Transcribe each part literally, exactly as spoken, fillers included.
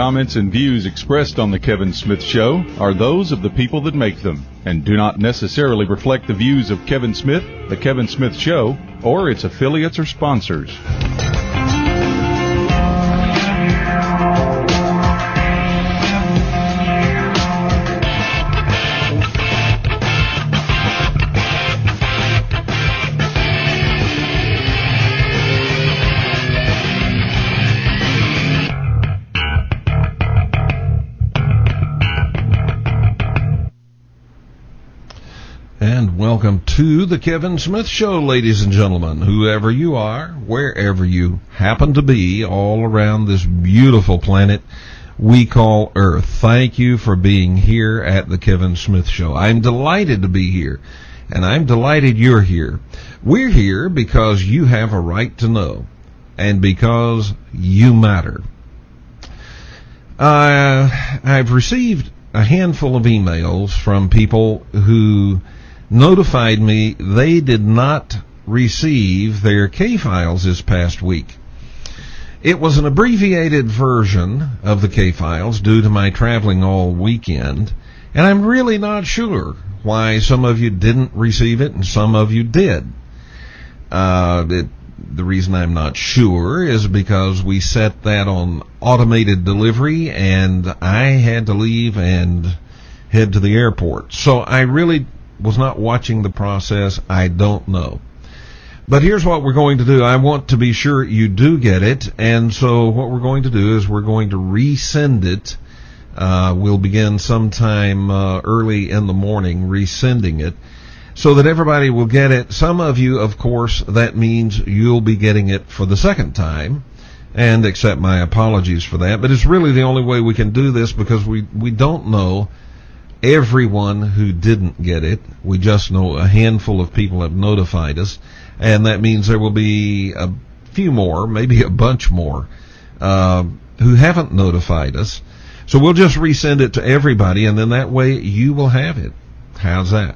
comments, and views expressed on The Kevin Smith Show are those of the people that make them and do not necessarily reflect the views of Kevin Smith, The Kevin Smith Show, or its affiliates or sponsors. And welcome to the Kevin Smith Show, ladies and gentlemen, whoever you are, wherever you happen to be, all around this beautiful planet we call Earth. Thank you for being here at the Kevin Smith Show. I'm delighted to be here, and I'm delighted you're here. We're here because you have a right to know, and because you matter. Uh, I've received a handful of emails from people who notified me they did not receive their K-Files this past week. It was an abbreviated version of the K-Files due to my traveling all weekend, and I'm really not sure why some of you didn't receive it and some of you did. Uh, it, the reason I'm not sure is because we set that on automated delivery, and I had to leave and head to the airport. So I really was not watching the process. I don't know. But here's what we're going to do. I want to be sure you do get it, and so what we're going to do is we're going to resend it. Uh, we'll begin sometime uh, early in the morning resending it so that everybody will get it. Some of you, of course, that means you'll be getting it for the second time, and accept my apologies for that. But it's really the only way we can do this because we, we don't know everyone who didn't get it. We just know a handful of people have notified us, and that means there will be a few more, maybe a bunch more, uh, who haven't notified us. So we'll just resend it to everybody, and then that way you will have it. How's that?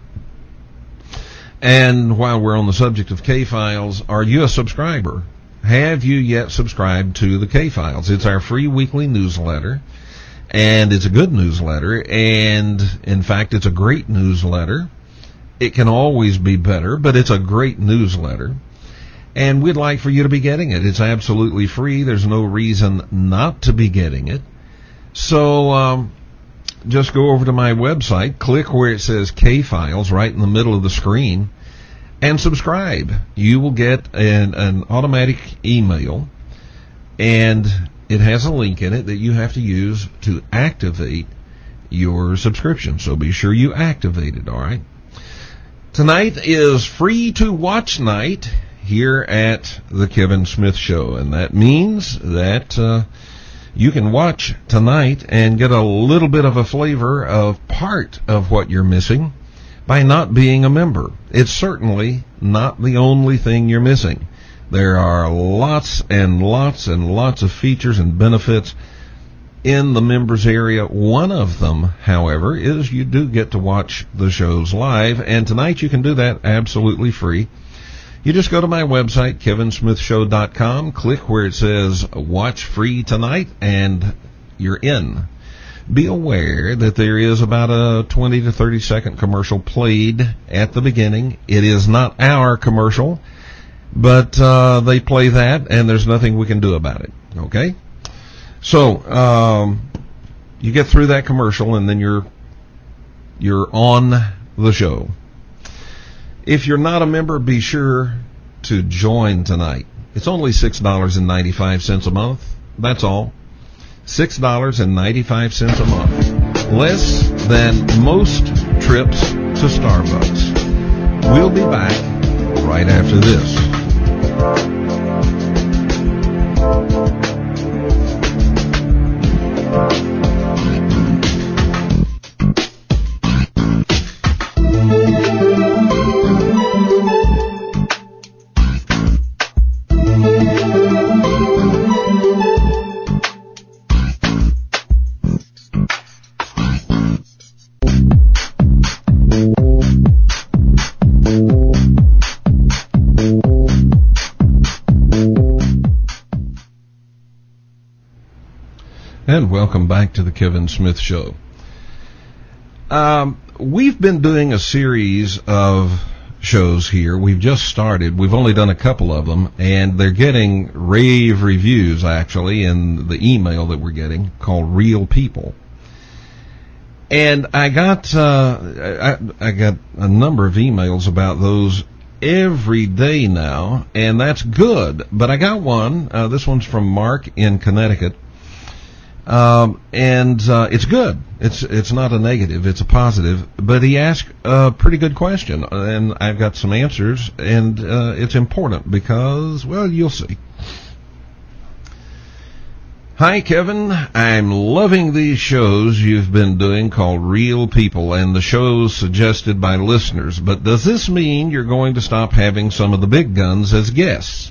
And while we're on the subject of K-Files, are you a subscriber? Have you yet subscribed to the K-Files? It's our free weekly newsletter. And it's a good newsletter, and in fact, it's a great newsletter. It can always be better, but it's a great newsletter. And we'd like for you to be getting it. It's absolutely free. There's no reason not to be getting it. So um, just go over to my website, click where it says K-Files right in the middle of the screen, and subscribe. You will get an, an automatic email, and it has a link in it that you have to use to activate your subscription. So be sure you activate it, all right? Tonight is free to watch night here at the Kevin Smith Show, and that means that uh, you can watch tonight and get a little bit of a flavor of part of what you're missing by not being a member. It's certainly not the only thing you're missing. There are lots and lots and lots of features and benefits in the members area. One of them, however, is you do get to watch the shows live, and tonight you can do that absolutely free. You just go to my website, kevin smith show dot com, click where it says Watch Free Tonight, and you're in. Be aware that there is about a twenty to thirty second commercial played at the beginning. It is not our commercial, but uh, they play that, and there's nothing we can do about it, okay? So um, you get through that commercial, and then you're you're on the show. If you're not a member, be sure to join tonight. It's only six dollars and ninety-five cents a month. That's all. six dollars and ninety-five cents a month. Less than most trips to Starbucks. We'll be back right after this. Thank you. And welcome back to the Kevin Smith Show. Um, we've been doing a series of shows here. We've just started. We've only done a couple of them, and they're getting rave reviews, actually, in the email that we're getting, called Real People. And I got uh, I, I got a number of emails about those every day now, and that's good. But I got one. Uh, this one's from Mark in Connecticut, um, and uh, it's good. It's it's not a negative. It's a positive. But he asked a pretty good question, and I've got some answers, and uh, it's important because, well, you'll see. Hi, Kevin. I'm loving these shows you've been doing called Real People and the shows suggested by listeners. But does this mean you're going to stop having some of the big guns as guests?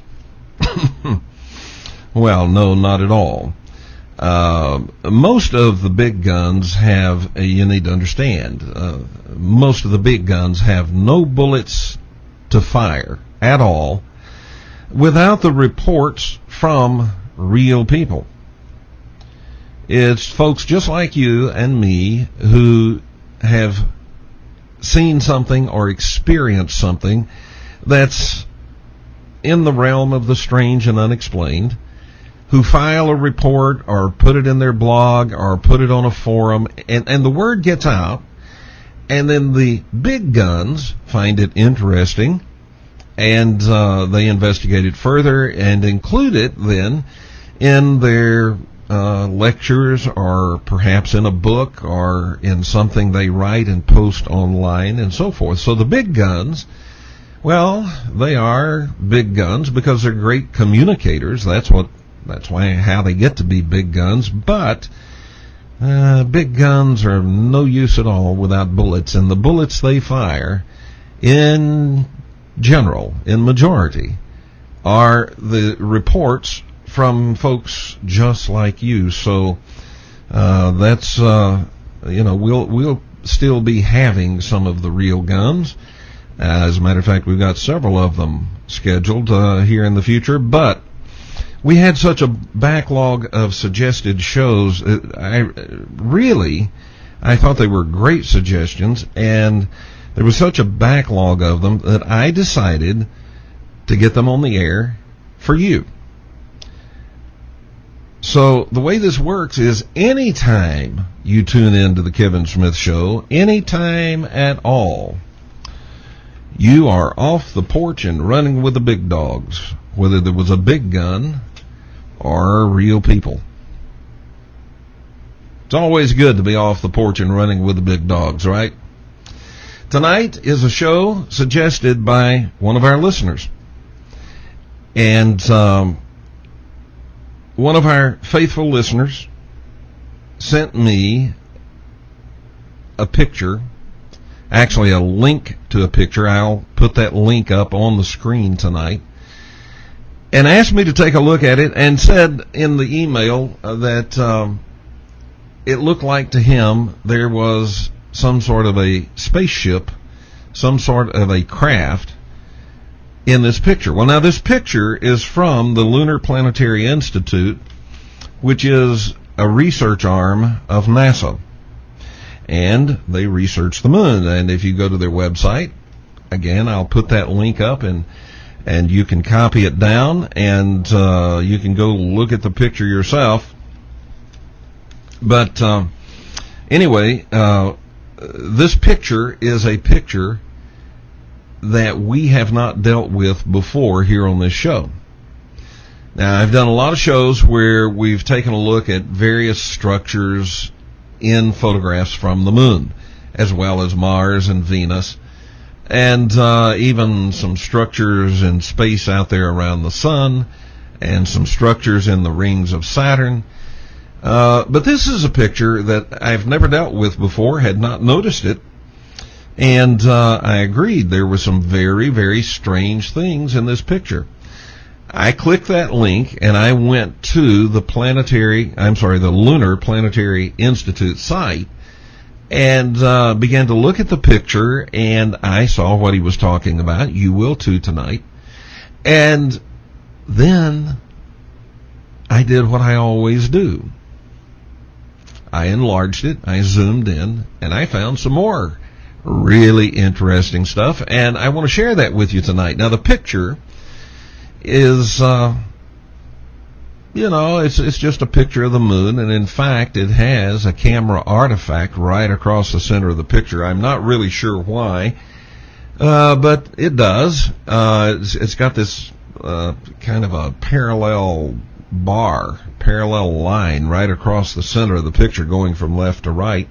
Well, no, not at all. Uh, most of the big guns have, uh, you need to understand, uh, most of the big guns have no bullets to fire at all without the reports from real people. It's folks just like you and me who have seen something or experienced something that's in the realm of the strange and unexplained, who file a report or put it in their blog or put it on a forum, and, and the word gets out, and then the big guns find it interesting, and uh, they investigate it further and include it then in their Uh, lectures, or perhaps in a book, or in something they write and post online, and so forth. So the big guns, well, they are big guns because they're great communicators. That's what. That's why how they get to be big guns. But uh, big guns are no use at all without bullets, and the bullets they fire, in general, in majority, are the reports from folks just like you. So uh, that's uh, you know we'll we'll still be having some of the real guns. Uh, as a matter of fact, we've got several of them scheduled uh, here in the future. But we had such a backlog of suggested shows. I really I thought they were great suggestions, and there was such a backlog of them that I decided to get them on the air for you. So the way this works is anytime you tune in to the Kevin Smith Show, anytime at all, you are off the porch and running with the big dogs, whether there was a big gun or real people. It's always good to be off the porch and running with the big dogs, right? Tonight is a show suggested by one of our listeners. And um one of our faithful listeners sent me a picture, actually a link to a picture. I'll put that link up on the screen tonight, and asked me to take a look at it, and said in the email uh, that um, it looked like to him there was some sort of a spaceship, some sort of a craft in this picture. Well, now this picture is from the Lunar Planetary Institute, which is a research arm of NASA. And they research the moon. And if you go to their website, again, I'll put that link up, and and you can copy it down, and uh, you can go look at the picture yourself. But uh, anyway, uh, this picture is a picture that we have not dealt with before here on this show. Now, I've done a lot of shows where we've taken a look at various structures in photographs from the moon, as well as Mars and Venus, and uh, even some structures in space out there around the sun, and some structures in the rings of Saturn. Uh, but this is a picture that I've never dealt with before, had not noticed it. And uh, I agreed there were some very, very strange things in this picture. I clicked that link, and I went to the planetary, I'm sorry, the Lunar Planetary Institute site, and uh, began to look at the picture, and I saw what he was talking about. You will too tonight. And then I did what I always do. I enlarged it, I zoomed in, and I found some more really interesting stuff, and I want to share that with you tonight. Now, the picture is, uh, you know, it's it's just a picture of the moon, and in fact, it has a camera artifact right across the center of the picture. I'm not really sure why, uh, but it does. Uh, it's, it's got this uh, kind of a parallel bar, parallel line right across the center of the picture going from left to right.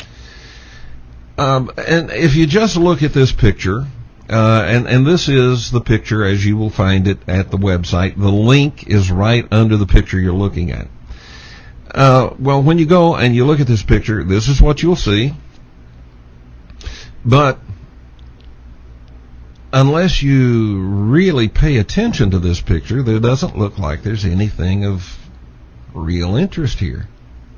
Um, and if you just look at this picture, uh, and, and this is the picture as you will find it at the website. The link is right under the picture you're looking at. Uh, well, when you go and you look at this picture, this is what you'll see. But unless you really pay attention to this picture, there doesn't look like there's anything of real interest here.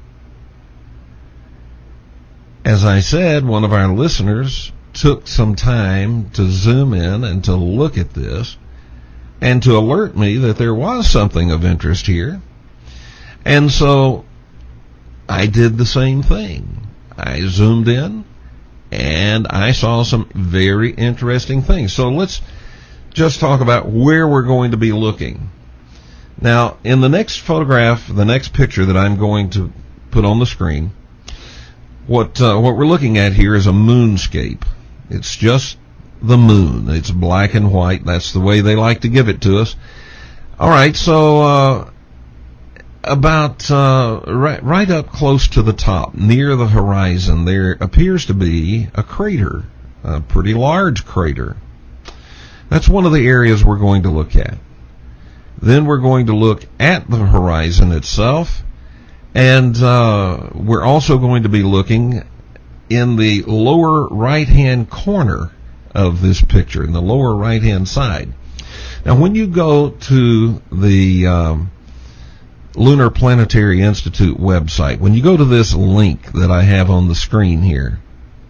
As I said, one of our listeners took some time to zoom in and to look at this and to alert me that there was something of interest here. And so I did the same thing. I zoomed in and I saw some very interesting things. So let's just talk about where we're going to be looking. Now, in the next photograph, the next picture that I'm going to put on the screen, What uh, what we're looking at here is a moonscape. It's just the moon. It's black and white. That's the way they like to give it to us. All right, so uh, about uh, right, right up close to the top, near the horizon, there appears to be a crater, a pretty large crater. That's one of the areas we're going to look at. Then we're going to look at the horizon itself. And uh, we're also going to be looking in the lower right-hand corner of this picture, in the lower right-hand side. Now, when you go to the um, Lunar Planetary Institute website, when you go to this link that I have on the screen here,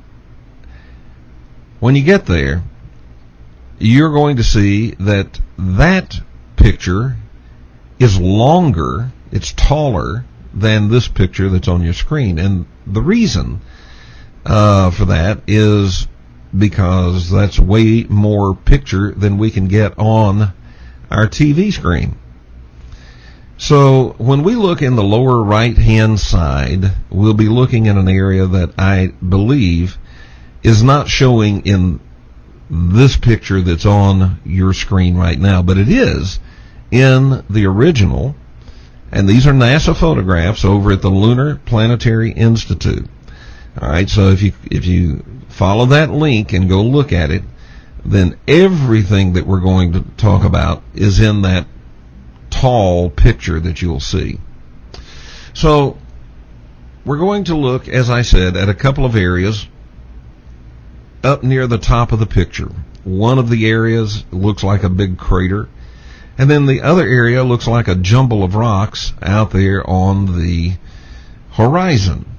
when you get there, you're going to see that that picture is longer, it's taller, than this picture that's on your screen. And the reason uh, for that is because that's way more picture than we can get on our T V screen. So when we look in the lower right-hand side, we'll be looking in an area that I believe is not showing in this picture that's on your screen right now, but it is in the original. And these are NASA photographs over at the Lunar Planetary Institute. All right, so if you if you follow that link and go look at it, then everything that we're going to talk about is in that tall picture that you'll see. So we're going to look, as I said, at a couple of areas up near the top of the picture. One of the areas looks like a big crater. And then the other area looks like a jumble of rocks out there on the horizon.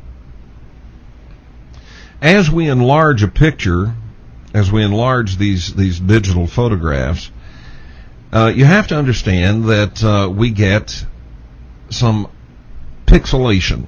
As we enlarge a picture, as we enlarge these, these digital photographs, uh, you have to understand that uh, we get some pixelation.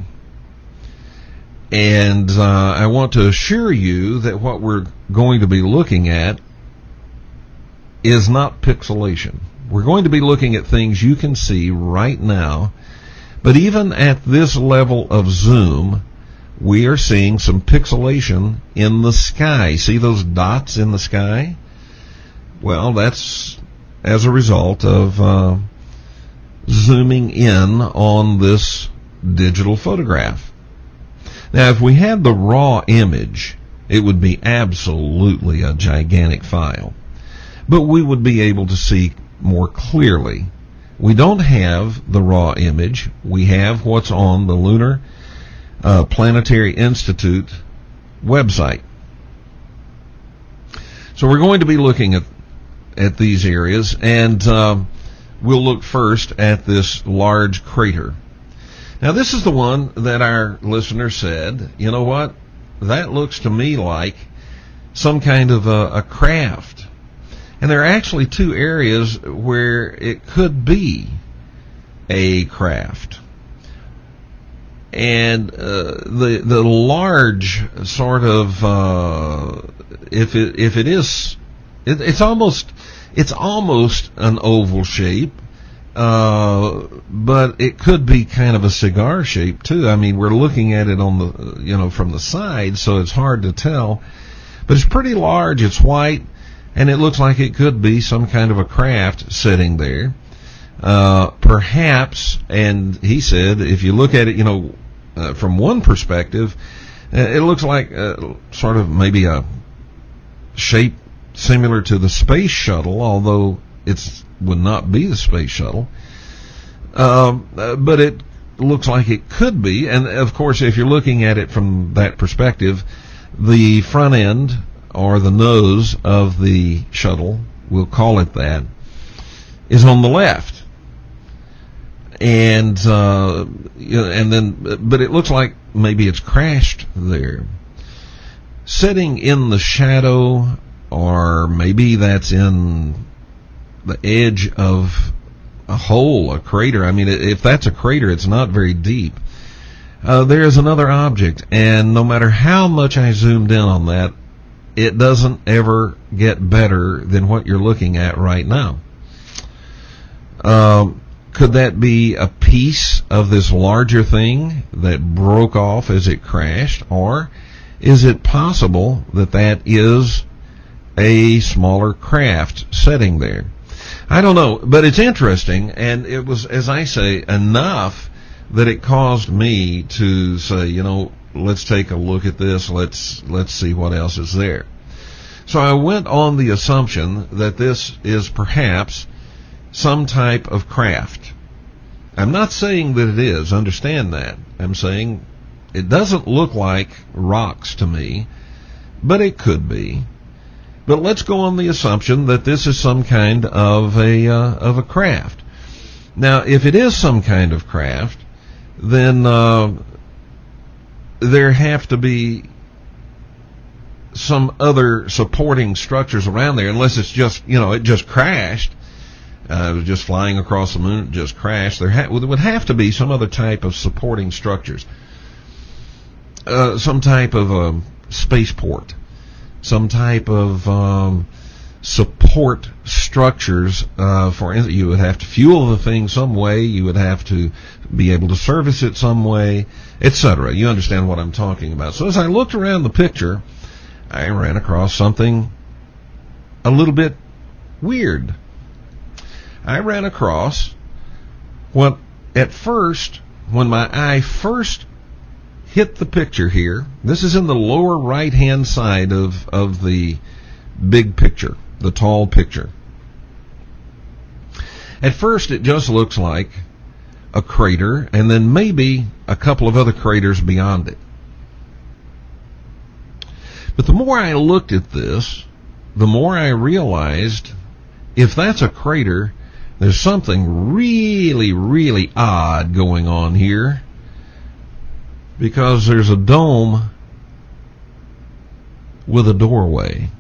And uh, I want to assure you that what we're going to be looking at is not pixelation. We're going to be looking at things you can see right now, but even at this level of zoom, we are seeing some pixelation in the sky. See those dots in the sky? Well, that's as a result of uh, zooming in on this digital photograph. Now, if we had the raw image, it would be absolutely a gigantic file, but we would be able to see more clearly. We don't have the raw image. We have what's on the Lunar uh, Planetary Institute website. So we're going to be looking at at these areas, and uh, we'll look first at this large crater. Now, this is the one that our listener said, you know what, that looks to me like some kind of a, a craft. And there are actually two areas where it could be a craft. And uh, the the large sort of uh, if it if it is it, it's almost it's almost an oval shape, uh, but it could be kind of a cigar shape too. I mean, we're looking at it on the you know from the side, so it's hard to tell. But it's pretty large. It's white, and it looks like it could be some kind of a craft sitting there. Uh, perhaps, and he said, if you look at it, you know, uh, from one perspective, uh, it looks like uh, sort of maybe a shape similar to the space shuttle, although it would not be the space shuttle. Um, uh, but it looks like it could be, and of course, if you're looking at it from that perspective, the front end or the nose of the shuttle, we'll call it that, is on the left. And uh, you know, and then, but it looks like maybe it's crashed there, sitting in the shadow, or maybe that's in the edge of a hole, a crater. I mean, if that's a crater, it's not very deep. Uh, there is another object, and no matter how much I zoomed in on that, it doesn't ever get better than what you're looking at right now. Um. Could that be a piece of this larger thing that broke off as it crashed? Or is it possible that that is a smaller craft sitting there? I don't know, but it's interesting, and it was, as I say, enough that it caused me to say, you know, let's take a look at this, let's let's see what else is there. So I went on the assumption that this is perhaps some type of craft. I'm not saying that it is, understand that. I'm saying it doesn't look like rocks to me, but it could be. But let's go on the assumption that this is some kind of a uh, of a craft. Now, if it is some kind of craft, then uh, there have to be some other supporting structures around there, unless it's just, you know, it just crashed. Uh, it was just flying across the moon, it just crashed. There, ha- there would have to be some other type of supporting structures. Uh, some type of um, spaceport. Some type of um, support structures. Uh, for instance, you would have to fuel the thing some way. You would have to be able to service it some way, et cetera. You understand what I'm talking about. So as I looked around the picture, I ran across something a little bit weird. I ran across what, at first, when my eye first hit the picture here, this is in the lower right-hand side of, of the big picture, the tall picture. At first, it just looks like a crater, and then maybe a couple of other craters beyond it. But the more I looked at this, the more I realized, if that's a crater, there's something really, really odd going on here, because there's a dome with a doorway.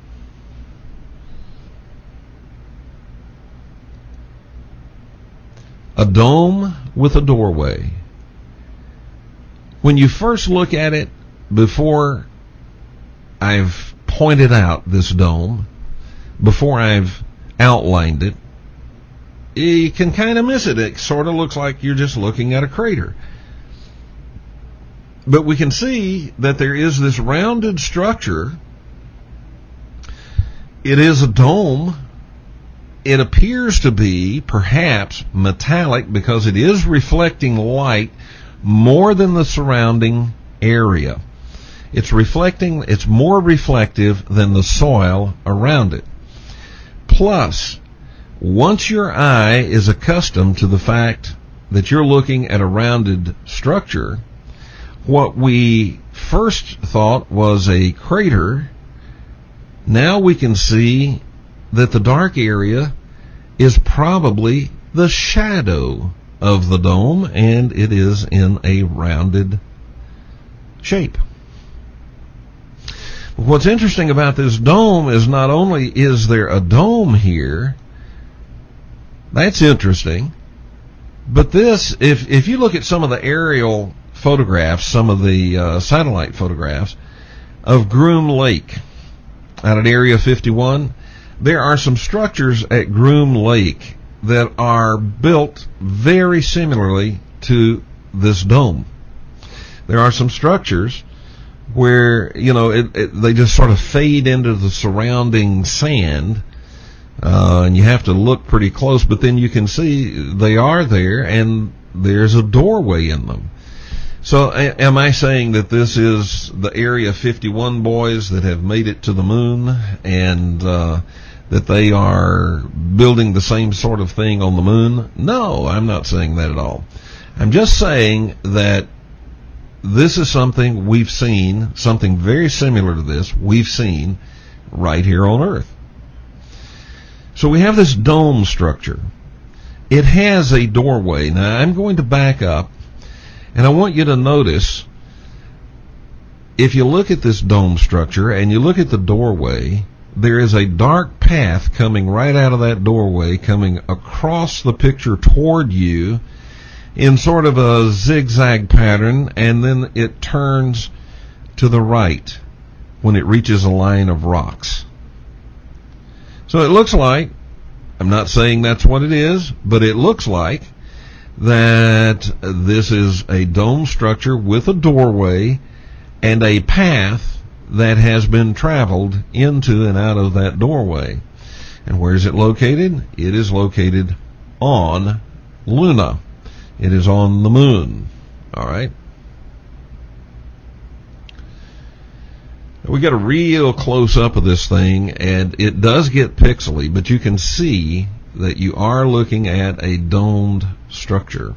A dome with a doorway. When you first look at it, before I've pointed out this dome, before I've outlined it, you can kind of miss it. It sort of looks like you're just looking at a crater. But we can see that there is this rounded structure. It is a dome. It appears to be perhaps metallic because it is reflecting light more than the surrounding area. It's reflecting, it's more reflective than the soil around it. Plus, once your eye is accustomed to the fact that you're looking at a rounded structure, what we first thought was a crater, now we can see that the dark area is probably the shadow of the dome, and it is in a rounded shape. What's interesting about this dome is not only is there a dome here, that's interesting, but this, if if you look at some of the aerial photographs, some of the uh, satellite photographs of Groom Lake out at Area fifty-one. There are some structures at Groom Lake that are built very similarly to this dome. There are some structures where, you know, it, it, they just sort of fade into the surrounding sand, uh, and you have to look pretty close, but then you can see they are there, and there's a doorway in them. So a- am I saying that this is the Area fifty-one boys that have made it to the moon, and uh, that they are building the same sort of thing on the moon? No, I'm not saying that at all. I'm just saying that this is something we've seen, something very similar to this we've seen right here on Earth. So we have this dome structure. It has a doorway. Now I'm going to back up, and I want you to notice, if you look at this dome structure and you look at the doorway, there is a dark path coming right out of that doorway, coming across the picture toward you in sort of a zigzag pattern, and then it turns to the right when it reaches a line of rocks. So it looks like, I'm not saying that's what it is, but it looks like that this is a dome structure with a doorway and a path that has been traveled into and out of that doorway. And where is it located? It is located on Luna. It is on the moon. All right. We got a real close up of this thing, and it does get pixely, but you can see that you are looking at a domed structure.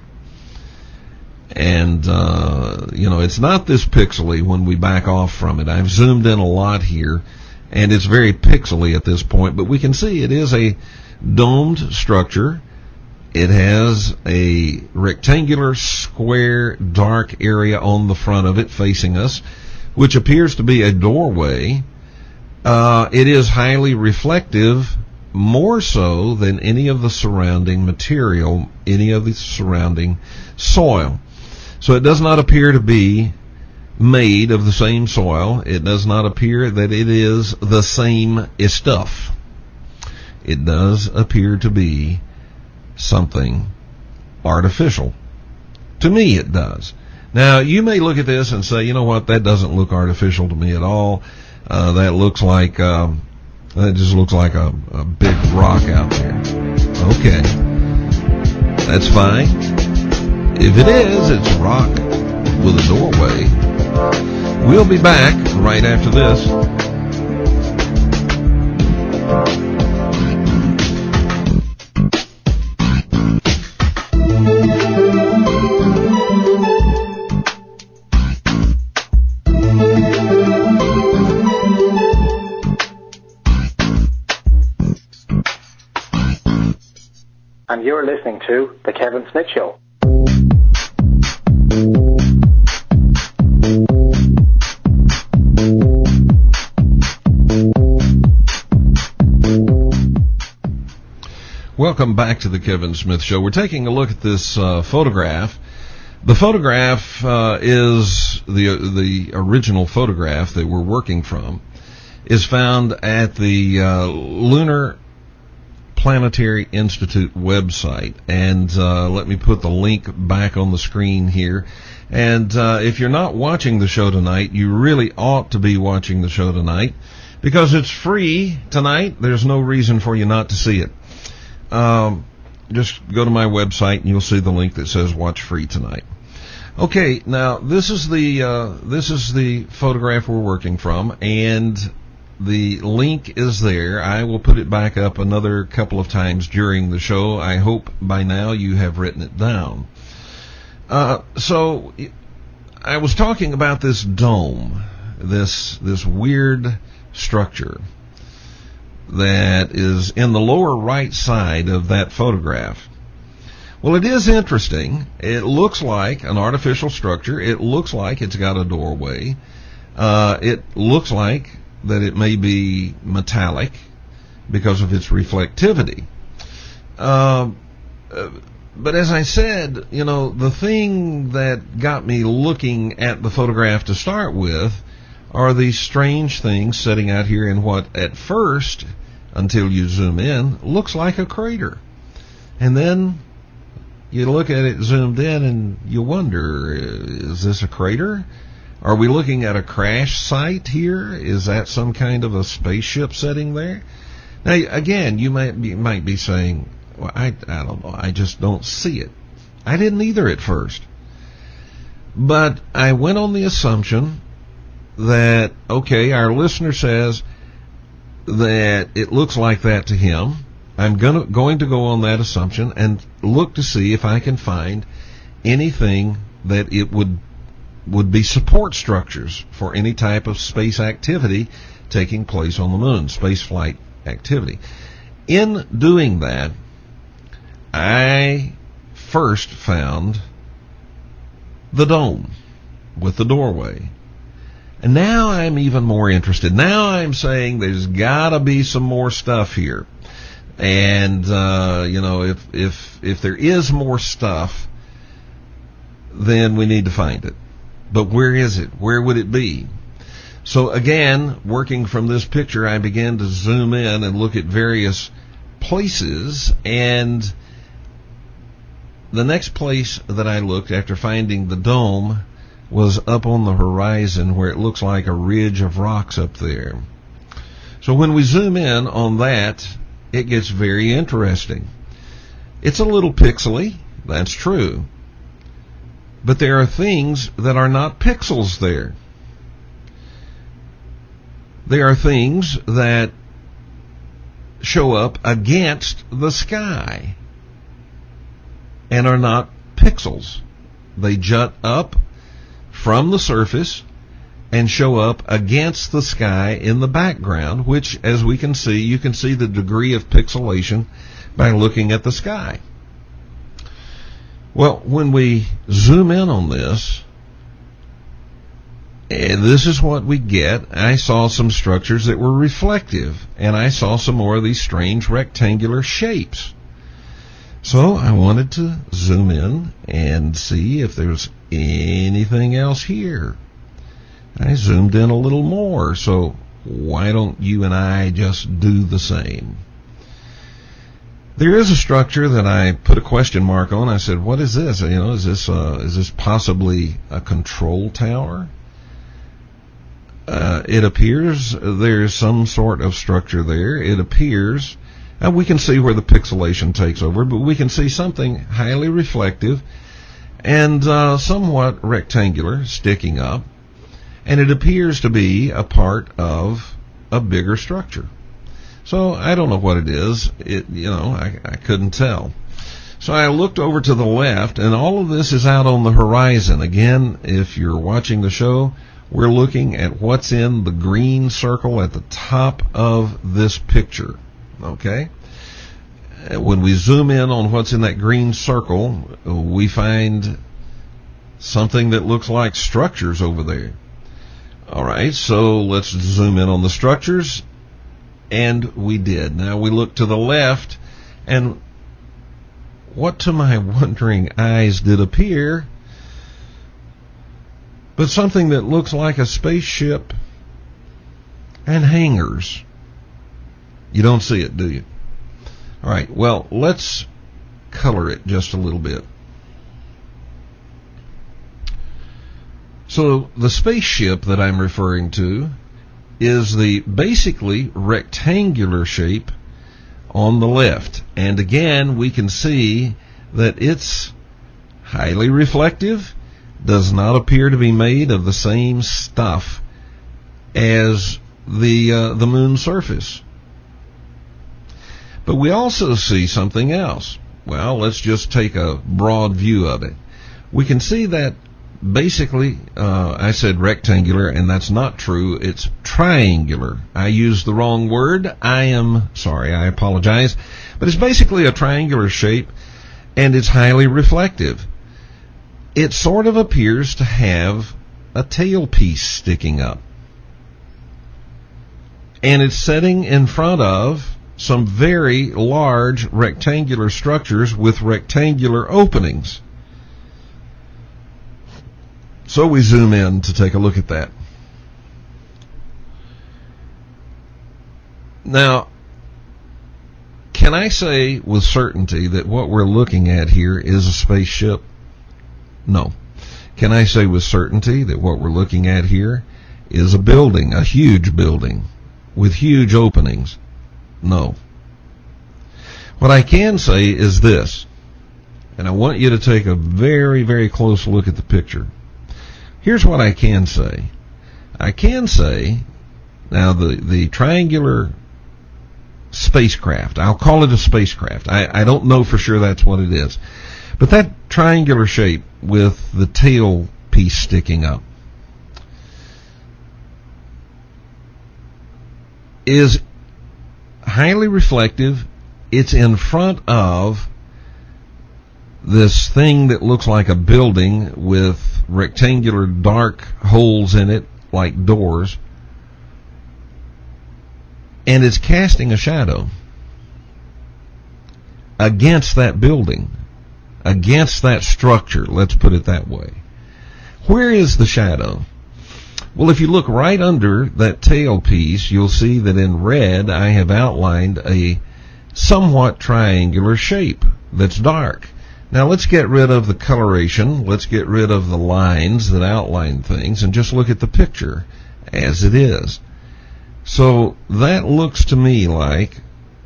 And, uh, you know, it's not this pixely when we back off from it. I've zoomed in a lot here, and it's very pixely at this point, but we can see it is a domed structure. It has a rectangular, square, dark area on the front of it facing us, which appears to be a doorway. Uh, it is highly reflective, more so than any of the surrounding material, any of the surrounding soil. So it does not appear to be made of the same soil. It does not appear that it is the same stuff. It does appear to be something artificial. To me, it does. Now, you may look at this and say, you know what, that doesn't look artificial to me at all. Uh, that looks like, um, that just looks like a, a big rock out there. Okay. That's fine. If it is, it's a rock with a doorway. We'll be back right after this. And you're listening to The Kevin Smith Show. Welcome back to The Kevin Smith Show. We're taking a look at this uh, photograph. The photograph uh, is the the original photograph that we're working from, is found at the uh, Lunar Planetary Institute website, and uh, let me put the link back on the screen here. And uh, if you're not watching the show tonight, you really ought to be watching the show tonight, because it's free tonight. There's no reason for you not to see it. Um, just go to my website and you'll see the link that says watch free tonight. Okay, now this is the uh, this is the photograph we're working from, and the link is there. I will put it back up another couple of times during the show. I hope by now you have written it down. Uh, so I was talking about this dome, this this weird structure that is in the lower right side of that photograph. Well, it is interesting. It looks like an artificial structure. It looks like it's got a doorway. Uh, it looks like that it may be metallic because of its reflectivity. Uh, But as I said, you know, the thing that got me looking at the photograph to start with are these strange things sitting out here in what at first, until you zoom in, looks like a crater. And then you look at it zoomed in and you wonder, is this a crater? Are we looking at a crash site here? Is that some kind of a spaceship sitting there? Now, again, you might be, might be saying, well, I, I don't know, I just don't see it. I didn't either at first. But I went on the assumption that, okay, our listener says that it looks like that to him. I'm gonna, going to go on that assumption and look to see if I can find anything that it would would be support structures for any type of space activity taking place on the moon, space flight activity. In doing that, I first found the dome with the doorway. And now I'm even more interested. Now I'm saying there's got to be some more stuff here. And, uh, you know, if, if, if there is more stuff, then we need to find it. But where is it? Where would it be? So again, working from this picture, I began to zoom in and look at various places, and the next place that I looked after finding the dome was up on the horizon where it looks like a ridge of rocks up there. So when we zoom in on that, it gets very interesting. It's a little pixely, that's true. But there are things that are not pixels there. There are things that show up against the sky and are not pixels. They jut up from the surface and show up against the sky in the background, which, as we can see, you can see the degree of pixelation by looking at the sky. Well, when we zoom in on this, and this is what we get. I saw some structures that were reflective, and I saw some more of these strange rectangular shapes. So I wanted to zoom in and see if there's anything else here. I zoomed in a little more, so why don't you and I just do the same? There is a structure that I put a question mark on. I said, what is this? You know, is this uh, is this possibly a control tower? Uh, it appears there's some sort of structure there. It appears, and we can see where the pixelation takes over, but we can see something highly reflective and uh, somewhat rectangular sticking up, and it appears to be a part of a bigger structure. So I don't know what it is. It, you know, I, I couldn't tell. So I looked over to the left, and all of this is out on the horizon. Again, if you're watching the show, we're looking at what's in the green circle at the top of this picture. Okay? When we zoom in on what's in that green circle, we find something that looks like structures over there. All right, so let's zoom in on the structures. And we did. Now we look to the left, and what to my wondering eyes did appear but something that looks like a spaceship and hangars. You don't see it, do you? All right, well, let's color it just a little bit. So the spaceship that I'm referring to is the basically rectangular shape on the left. And again, we can see that it's highly reflective, does not appear to be made of the same stuff as the uh, the moon's surface. But we also see something else. Well, let's just take a broad view of it. We can see that basically, uh, I said rectangular, and that's not true. It's triangular. I used the wrong word. I am sorry. I apologize. But it's basically a triangular shape, and it's highly reflective. It sort of appears to have a tailpiece sticking up. And it's setting in front of some very large rectangular structures with rectangular openings. So we zoom in to take a look at that. Now, can I say with certainty that what we're looking at here is a spaceship? No. Can I say with certainty that what we're looking at here is a building, a huge building with huge openings? No. What I can say is this, and I want you to take a very, very close look at the picture. Here's what I can say. I can say, now the, the triangular spacecraft, I'll call it a spacecraft. I, I don't know for sure that's what it is. But that triangular shape with the tail piece sticking up is highly reflective. It's in front of this thing that looks like a building with rectangular dark holes in it like doors, and it's casting a shadow against that building, against that structure, let's put it that way. Where is the shadow? Well, if you look right under that tail piece, you'll see that in red I have outlined a somewhat triangular shape that's dark. Now let's get rid of the coloration, let's get rid of the lines that outline things, and just look at the picture as it is. So that looks to me like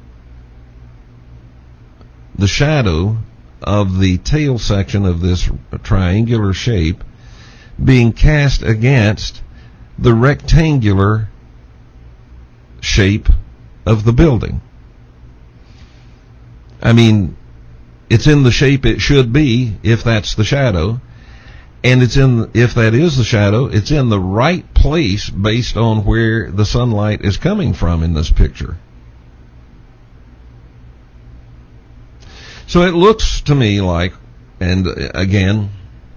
the shadow of the tail section of this triangular shape being cast against the rectangular shape of the building. I mean, it's in the shape it should be if that's the shadow, and it's in, if that is the shadow, it's in the right place based on where the sunlight is coming from in this picture. So it looks to me like, and again,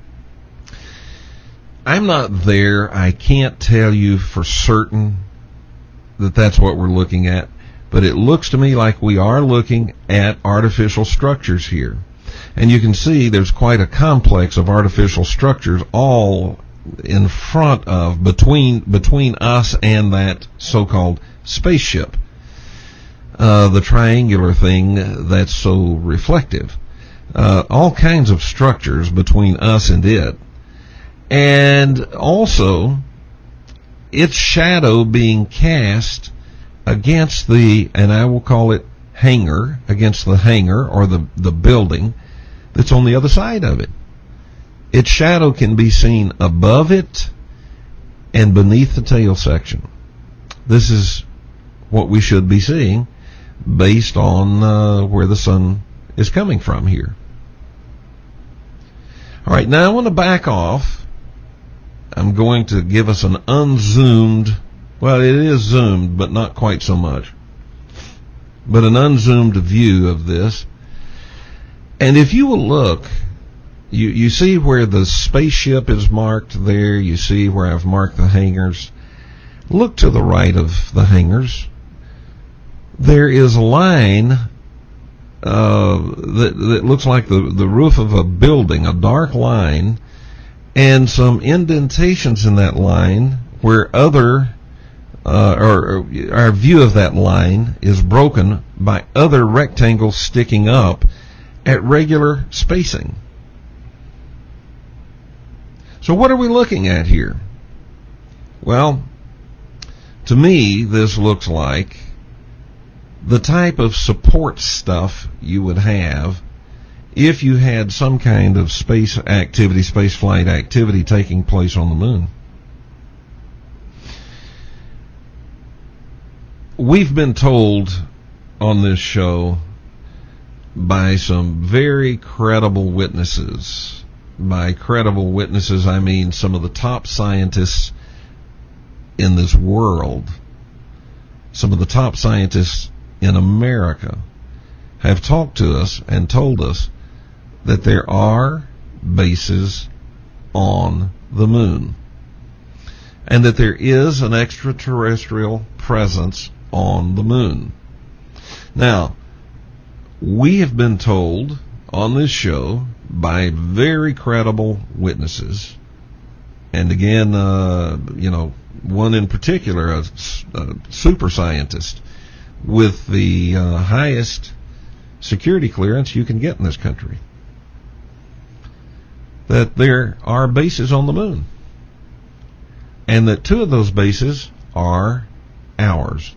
I'm not there, I can't tell you for certain that that's what we're looking at, but it looks to me like we are looking at artificial structures here. And you can see there's quite a complex of artificial structures all in front of, between between us and that so-called spaceship. Uh, the triangular thing that's so reflective. Uh, all kinds of structures between us and it. And also, its shadow being cast against the, and I will call it hangar, against the hangar or the, the building that's on the other side of it. Its shadow can be seen above it and beneath the tail section. This is what we should be seeing based on uh, where the sun is coming from here. All right, now I want to back off. I'm going to give us an unzoomed, well, it is zoomed, but not quite so much, but an unzoomed view of this. And if you will look, you, you see where the spaceship is marked there, you see where I've marked the hangars. Look to the right of the hangars. There is a line uh, that, that looks like the, the roof of a building, a dark line, and some indentations in that line where other, uh, or, or our view of that line is broken by other rectangles sticking up at regular spacing. So what are we looking at here? Well, to me, this looks like the type of support stuff you would have if you had some kind of space activity, space flight activity taking place on the moon. We've been told on this show by some very credible witnesses. By credible witnesses, I mean some of the top scientists in this world, some of the top scientists in America have talked to us and told us that there are bases on the moon and that there is an extraterrestrial presence on the moon. Now, we have been told on this show by very credible witnesses, and again, uh, you know, one in particular, a, a super scientist with the uh, highest security clearance you can get in this country, that there are bases on the moon, and that two of those bases are ours.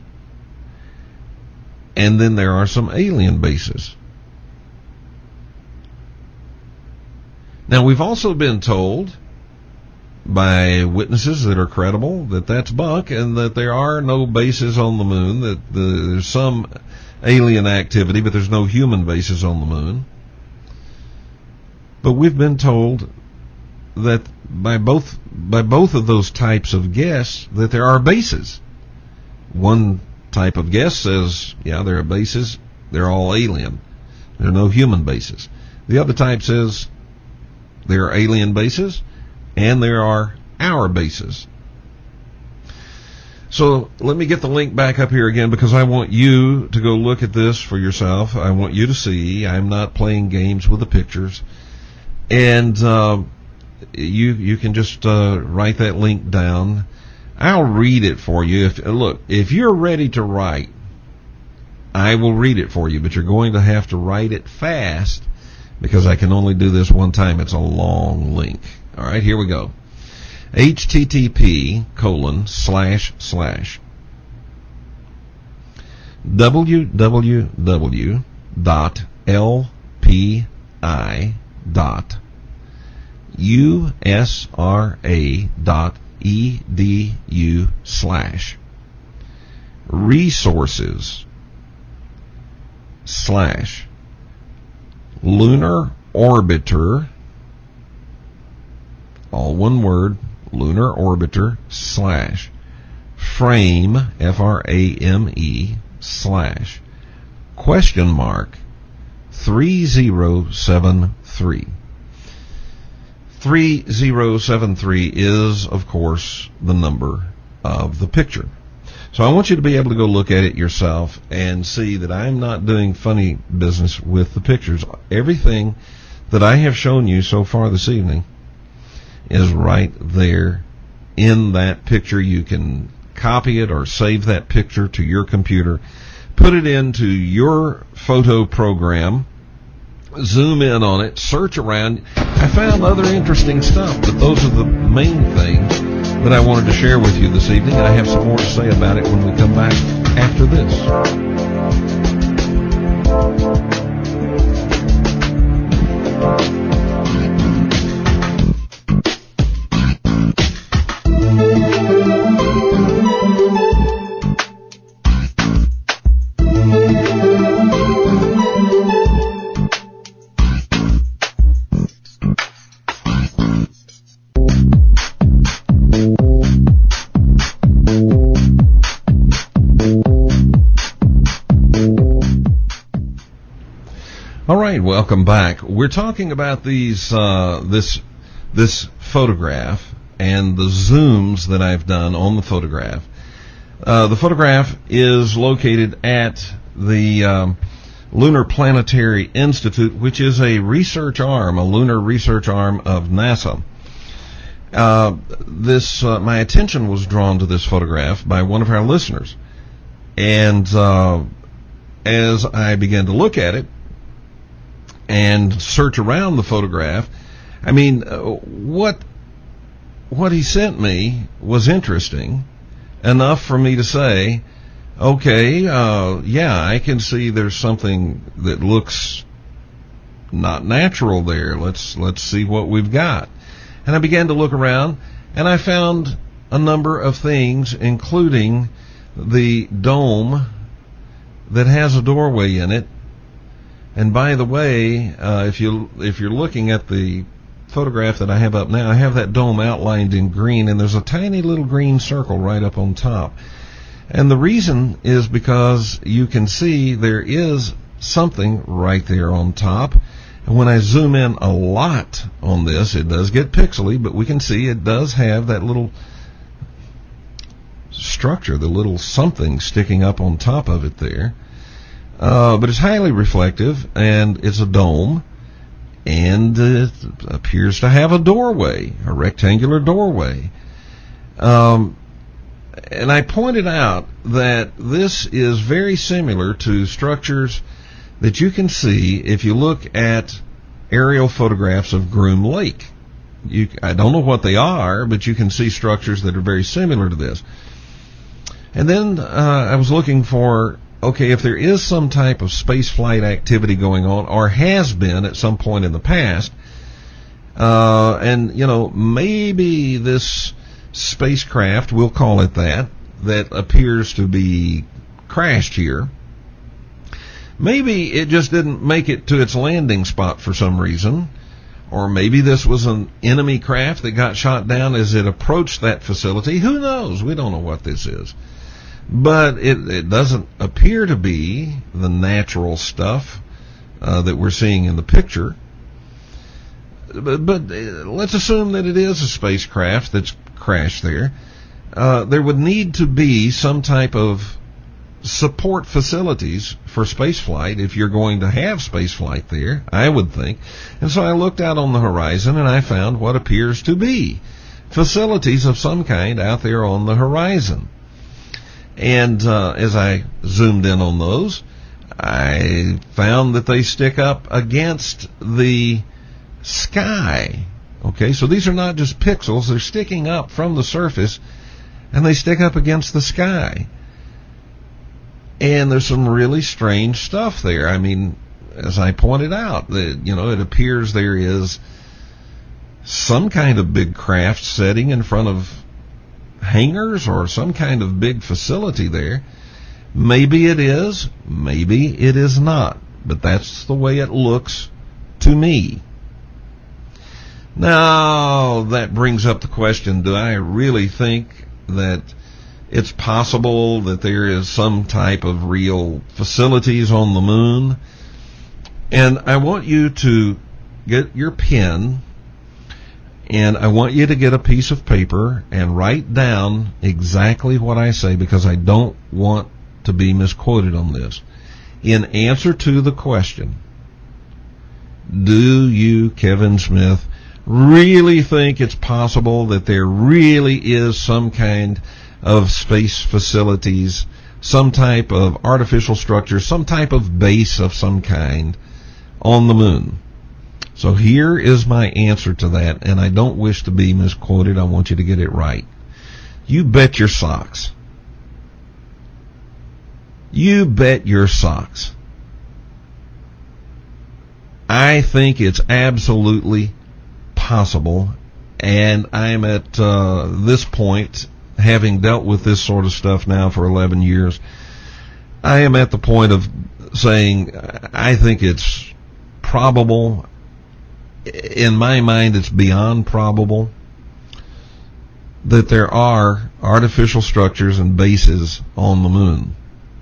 And then there are some alien bases. Now, we've also been told by witnesses that are credible that that's bunk and that there are no bases on the moon, that the, there's some alien activity, but there's no human bases on the moon. But we've been told that by both by both of those types of guests that there are bases. One type of guest says, yeah, there are bases, they're all alien. There are no human bases. The other type says there are alien bases and there are our bases. So let me get the link back up here again, because I want you to go look at this for yourself. I want you to see. I'm not playing games with the pictures. And uh, you you can just uh, write that link down. I'll read it for you. If look, if you're ready to write, I will read it for you, but you're going to have to write it fast, because I can only do this one time. It's a long link. All right, here we go. H T T P colon slash slash www dot lpi dot usra dot edu slash resources slash lunar orbiter, all one word, lunar orbiter slash frame, F R A M E, slash question mark three zero seven three. three zero seven three is, of course, the number of the picture. So I want you to be able to go look at it yourself and see that I'm not doing funny business with the pictures. Everything that I have shown you so far this evening is right there in that picture. You can copy it or save that picture to your computer, put it into your photo program, zoom in on it, search around. I found other interesting stuff, but those are the main things that I wanted to share with you this evening. I have some more to say about it when we come back after this. All right, welcome back. We're talking about these uh, this this photograph and the zooms that I've done on the photograph. Uh, the photograph is located at the um, Lunar Planetary Institute, which is a research arm, a lunar research arm of NASA. Uh, this uh, my attention was drawn to this photograph by one of our listeners, and uh, as I began to look at it and search around the photograph, I mean, uh, what what he sent me was interesting enough for me to say, okay, uh, yeah, I can see there's something that looks not natural there. Let's let's see what we've got. And I began to look around, and I found a number of things, including the dome that has a doorway in it. And by the way, uh, if you if you're looking at the photograph that I have up now, I have that dome outlined in green, and there's a tiny little green circle right up on top. And the reason is because you can see there is something right there on top. And when I zoom in a lot on this, it does get pixely, but we can see it does have that little structure, the little something sticking up on top of it there. Uh, but it's highly reflective, and it's a dome, and it appears to have a doorway, a rectangular doorway. Um, and I pointed out that this is very similar to structures that you can see if you look at aerial photographs of Groom Lake. You, I don't know what they are, but you can see structures that are very similar to this. And then uh, I was looking for, okay, if there is some type of space flight activity going on, or has been at some point in the past, uh, and, you know, maybe this spacecraft, we'll call it that, that appears to be crashed here, maybe it just didn't make it to its landing spot for some reason, or maybe this was an enemy craft that got shot down as it approached that facility. Who knows? We don't know what this is. But it, it doesn't appear to be the natural stuff uh, that we're seeing in the picture. But, but uh, let's assume that it is a spacecraft that's crashed there. Uh, there would need to be some type of support facilities for spaceflight if you're going to have spaceflight there, I would think. And so I looked out on the horizon and I found what appears to be facilities of some kind out there on the horizon. And uh, as I zoomed in on those, I found that they stick up against the sky. Okay, so these are not just pixels, they're sticking up from the surface, and they stick up against the sky. And there's some really strange stuff there. I mean, as I pointed out, that, you know, it appears there is some kind of big craft setting in front of hangars or some kind of big facility there. Maybe it is, maybe it is not, but that's the way it looks to me. Now, that brings up the question, do I really think that it's possible that there is some type of real facilities on the moon? And I want you to get your pen, and I want you to get a piece of paper and write down exactly what I say, because I don't want to be misquoted on this. In answer to the question, do you, Kevin Smith, really think it's possible that there really is some kind of space facilities, some type of artificial structure, some type of base of some kind on the moon? So here is my answer to that, and I don't wish to be misquoted. I want you to get it right. You bet your socks. You bet your socks. I think it's absolutely possible, and I'm at uh, this point, having dealt with this sort of stuff now for eleven years, I am at the point of saying I think it's probable. In my mind, it's beyond probable that there are artificial structures and bases on the moon.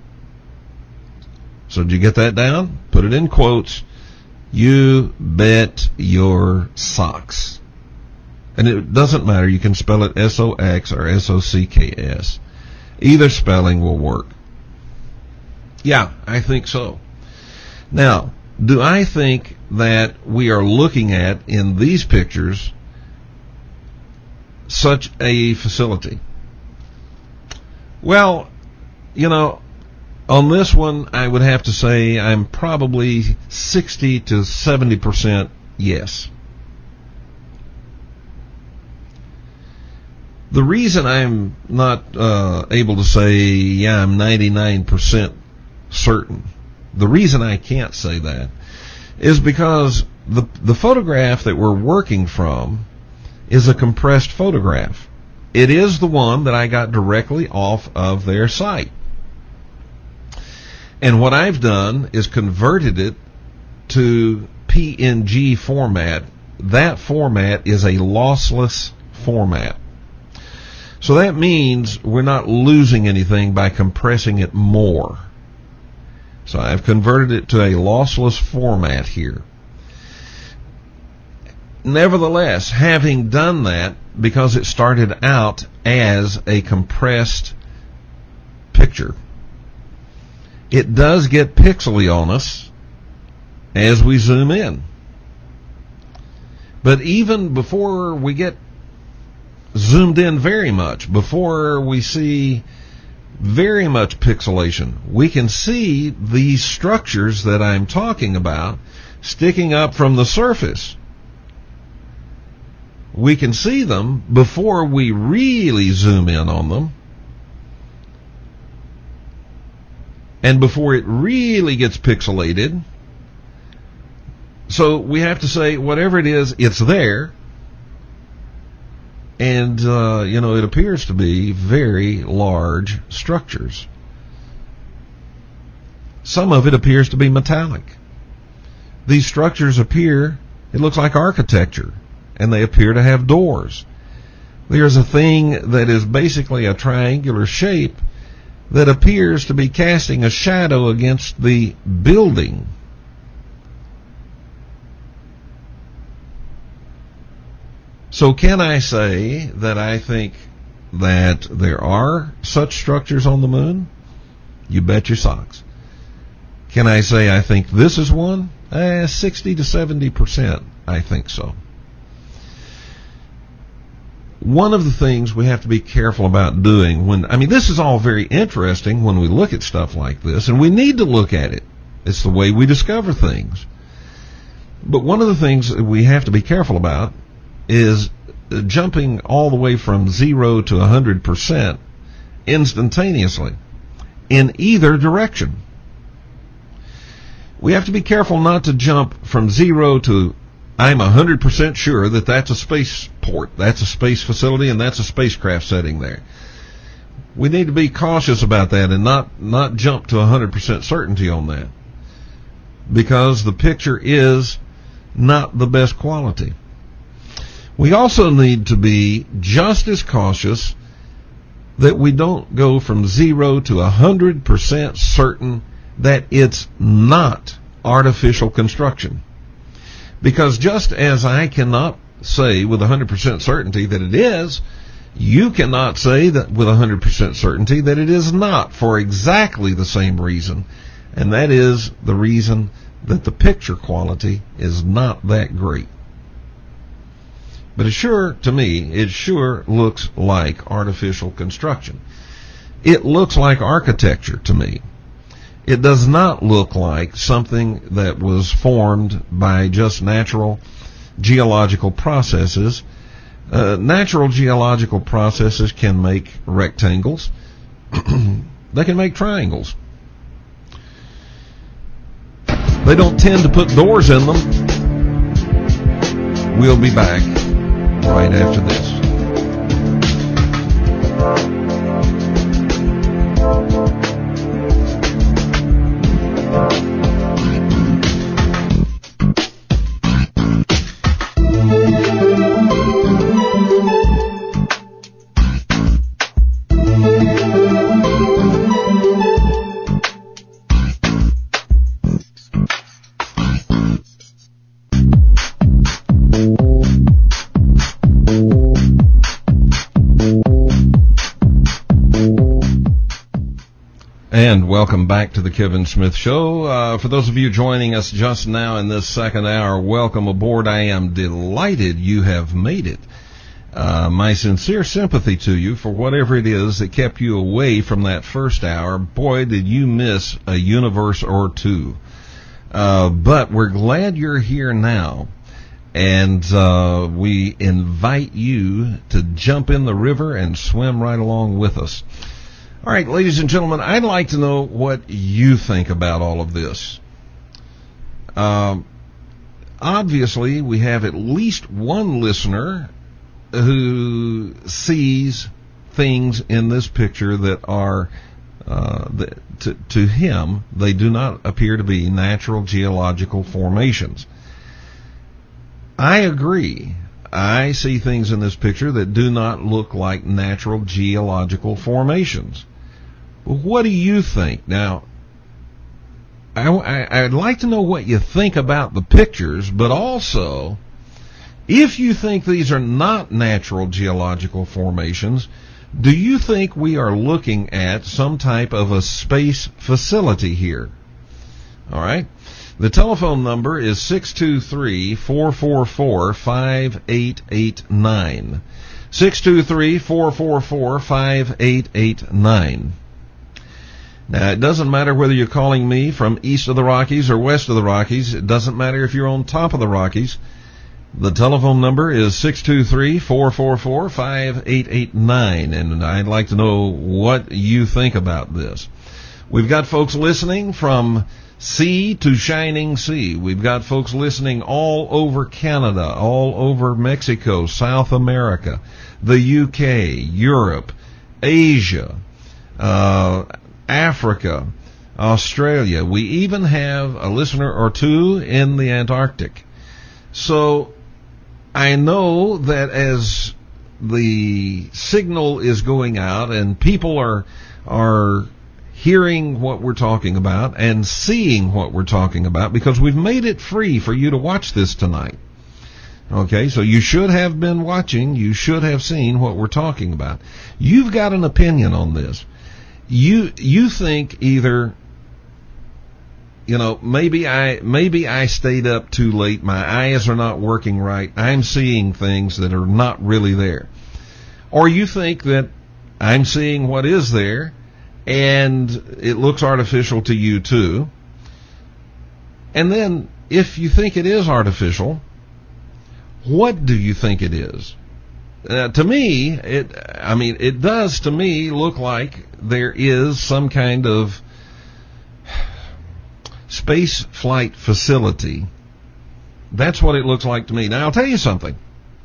So did you get that down? Put it in quotes. You bet your socks. And it doesn't matter. You can spell it S O X or S O C K S. Either spelling will work. Yeah, I think so. Now, do I think that we are looking at, in these pictures, such a facility? Well, you know, on this one, I would have to say I'm probably sixty to seventy percent yes. The reason I'm not uh, able to say, yeah, I'm ninety-nine percent certain, the reason I can't say that is because the the photograph that we're working from is a compressed photograph. It is the one that I got directly off of their site. And what I've done is converted it to P N G format. That format is a lossless format. So that means we're not losing anything by compressing it more. So I've converted it to a lossless format here. Nevertheless, having done that, because it started out as a compressed picture, it does get pixely on us as we zoom in. But even before we get zoomed in very much, before we see very much pixelation, we can see these structures that I'm talking about sticking up from the surface. We can see them before we really zoom in on them, and before it really gets pixelated. So we have to say, whatever it is, it's there. And, uh, you know, it appears to be very large structures. Some of it appears to be metallic. These structures appear, it looks like architecture, and they appear to have doors. There's a thing that is basically a triangular shape that appears to be casting a shadow against the building. So can I say that I think that there are such structures on the moon? You bet your socks. Can I say I think this is one? Eh, sixty to seventy percent, I think so. One of the things we have to be careful about doing when, I mean, this is all very interesting when we look at stuff like this, and we need to look at it. It's the way we discover things. But one of the things that we have to be careful about is jumping all the way from zero to one hundred percent instantaneously in either direction. We have to be careful not to jump from zero to I'm one hundred percent sure that that's a spaceport, that's a space facility, and that's a spacecraft sitting there. We need to be cautious about that and not, not jump to one hundred percent certainty on that, because the picture is not the best quality. We also need to be just as cautious that we don't go from zero to one hundred percent certain that it's not artificial construction. Because just as I cannot say with one hundred percent certainty that it is, you cannot say that with one hundred percent certainty that it is not, for exactly the same reason. And that is the reason that the picture quality is not that great. But it sure, to me, it sure looks like artificial construction. It looks like architecture to me. It does not look like something that was formed by just natural geological processes. Uh, natural geological processes can make rectangles. They can make triangles. They don't tend to put doors in them. We'll be back right after this. And welcome back to the Kevin Smith Show. Uh, for those of you joining us just now in this second hour, welcome aboard. I am delighted you have made it. Uh, my sincere sympathy to you for whatever it is that kept you away from that first hour. Boy, did you miss a universe or two. Uh, but we're glad you're here now. And uh, we invite you to jump in the river and swim right along with us. All right, ladies and gentlemen, I'd like to know what you think about all of this. Um, obviously, we have at least one listener who sees things in this picture that are, uh, that to, to him, they do not appear to be natural geological formations. I agree. I see things in this picture that do not look like natural geological formations. What do you think? Now, I, I, I'd like to know what you think about the pictures, but also, if you think these are not natural geological formations, Do you think we are looking at some type of a space facility here? All right. The telephone number is six two three, four four four, five eight eight nine. six two three, four four four, five eight eight nine. Now, it doesn't matter whether you're calling me from east of the Rockies or west of the Rockies. It doesn't matter if you're on top of the Rockies. The telephone number is six two three, four four four, five eight eight nine, and I'd like to know what you think about this. We've got folks listening from sea to shining sea. We've got folks listening all over Canada, all over Mexico, South America, the U K, Europe, Asia, uh, Africa, Australia. We even have a listener or two in the Antarctic. So I know that as the signal is going out and people are are hearing what we're talking about and seeing what we're talking about, because we've made it free for you to watch this tonight. Okay, so you should have been watching, you should have seen what we're talking about. You've got an opinion on this. You you think either, you know, maybe I maybe I stayed up too late, my eyes are not working right, I'm seeing things that are not really there. Or you think that I'm seeing what is there, and it looks artificial to you too. And then, if you think it is artificial, what do you think it is? Uh, to me, it, I mean, it does to me look like there is some kind of space flight facility. That's what it looks like to me. Now, I'll tell you something.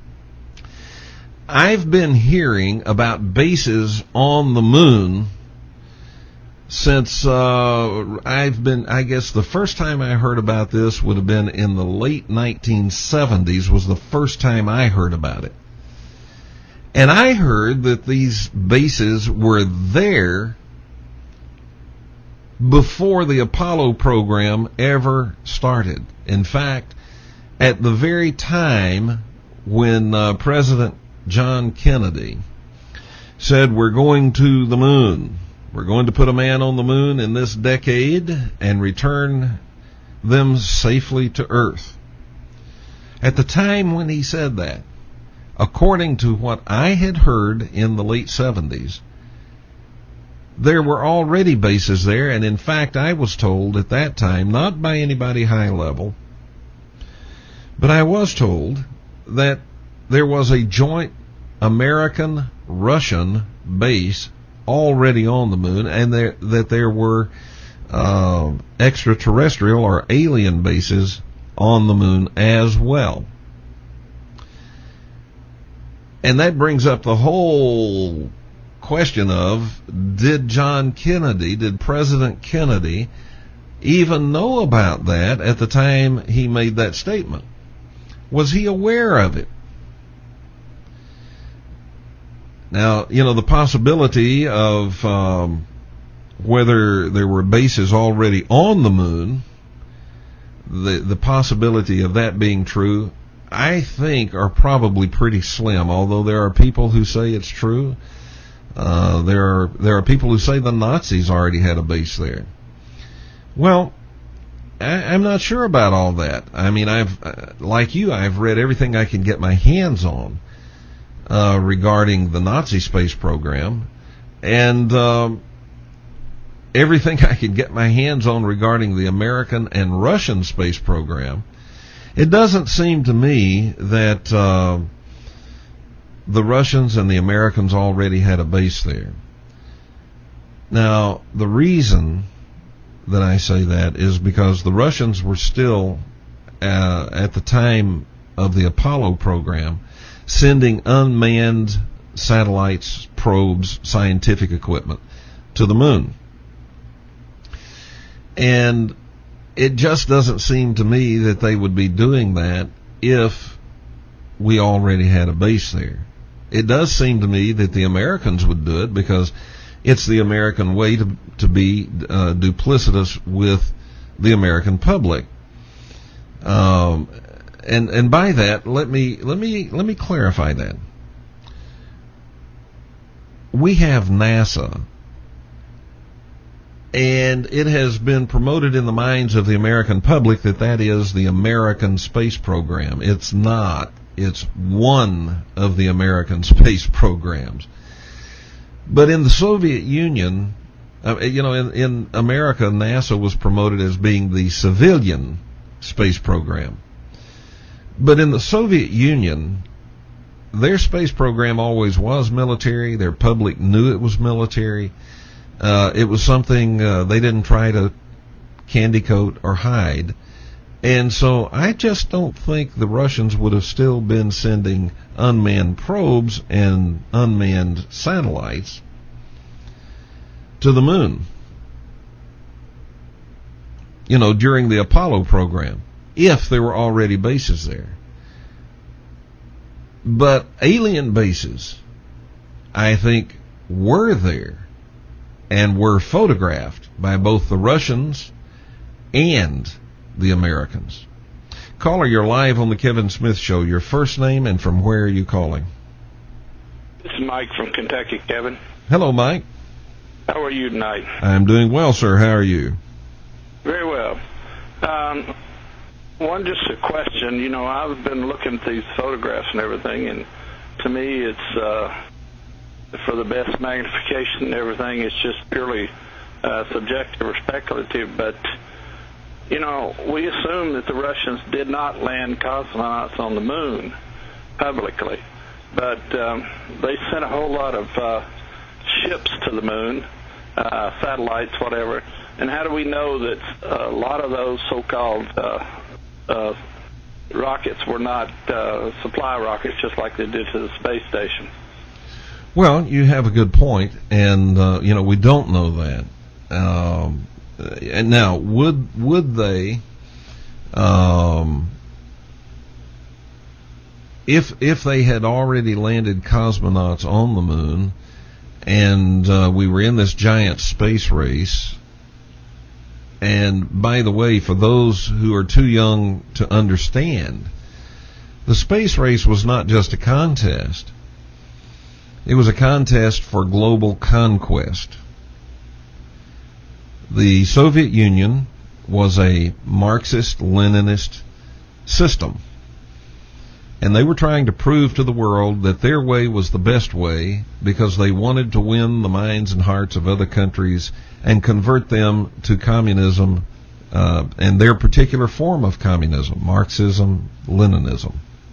I've been hearing about bases on the moon since uh, I've been, I guess the first time I heard about this would have been in the late nineteen seventies was the first time I heard about it. And I heard that these bases were there before the Apollo program ever started. In fact, at the very time when uh, President John Kennedy said, we're going to the moon, we're going to put a man on the moon in this decade and return them safely to Earth. At the time when he said that, according to what I had heard in the late seventies, there were already bases there, and in fact I was told at that time, not by anybody high level, but I was told that there was a joint American-Russian base already on the moon, and there, that there were uh, extraterrestrial or alien bases on the moon as well. And that brings up the whole question of, did John Kennedy, did President Kennedy even know about that at the time he made that statement? Was he aware of it? Now, you know, the possibility of um, whether there were bases already on the moon, the the possibility of that being true, I think are probably pretty slim, although there are people who say it's true. Uh, there are there are people who say the Nazis already had a base there. Well, I, I'm not sure about all that. I mean, I've uh, like you, I've read everything I can get my hands on uh, regarding the Nazi space program, and um, everything I can get my hands on regarding the American and Russian space program. It doesn't seem to me that uh, the Russians and the Americans already had a base there. Now, the reason that I say that is because the Russians were still, uh, at the time of the Apollo program, sending unmanned satellites, probes, scientific equipment to the moon. And it just doesn't seem to me that they would be doing that if we already had a base there. It does seem to me that the Americans would do it because it's the American way to to be uh, duplicitous with the American public. Um, and and by that, let me let me let me clarify that. we have NASA, and it has been promoted in the minds of the American public that that is the American space program. It's not. It's one of the American space programs. But in the Soviet Union, uh, you know, in, in America, NASA was promoted as being the civilian space program. But in the Soviet Union, their space program always was military. Their public knew it was military. Uh, it was something uh, they didn't try to candy coat or hide. And so I just don't think the Russians would have still been sending unmanned probes and unmanned satellites to the moon, you know, during the Apollo program, if there were already bases there. But alien bases, I think, were there and were photographed by both the Russians and the Americans. Caller, you're live on the Kevin Smith Show. Your first name and from where are you calling? This is Mike from Kentucky, Kevin. Hello, Mike. How are you tonight? I'm doing well, sir. How are you? Very well. Um, one, just a question. You know, I've been looking at these photographs and everything, and to me it's, uh, for the best magnification and everything, it's just purely uh, subjective or speculative, but you know, we assume that the Russians did not land cosmonauts on the moon publicly, but um, they sent a whole lot of uh, ships to the moon, uh, satellites, whatever. And how do we know that a lot of those so-called uh, uh, rockets were not uh, supply rockets, just like they did to the space station? Well, you have a good point, and uh, you know, we don't know that. Um, And now, would would they, um, if if they had already landed cosmonauts on the moon, and uh, we were in this giant space race? And by the way, for those who are too young to understand, the space race was not just a contest; it was a contest for global conquest. The Soviet Union was a Marxist-Leninist system, and they were trying to prove to the world that their way was the best way because they wanted to win the minds and hearts of other countries and convert them to communism uh, and their particular form of communism, Marxism, Leninism.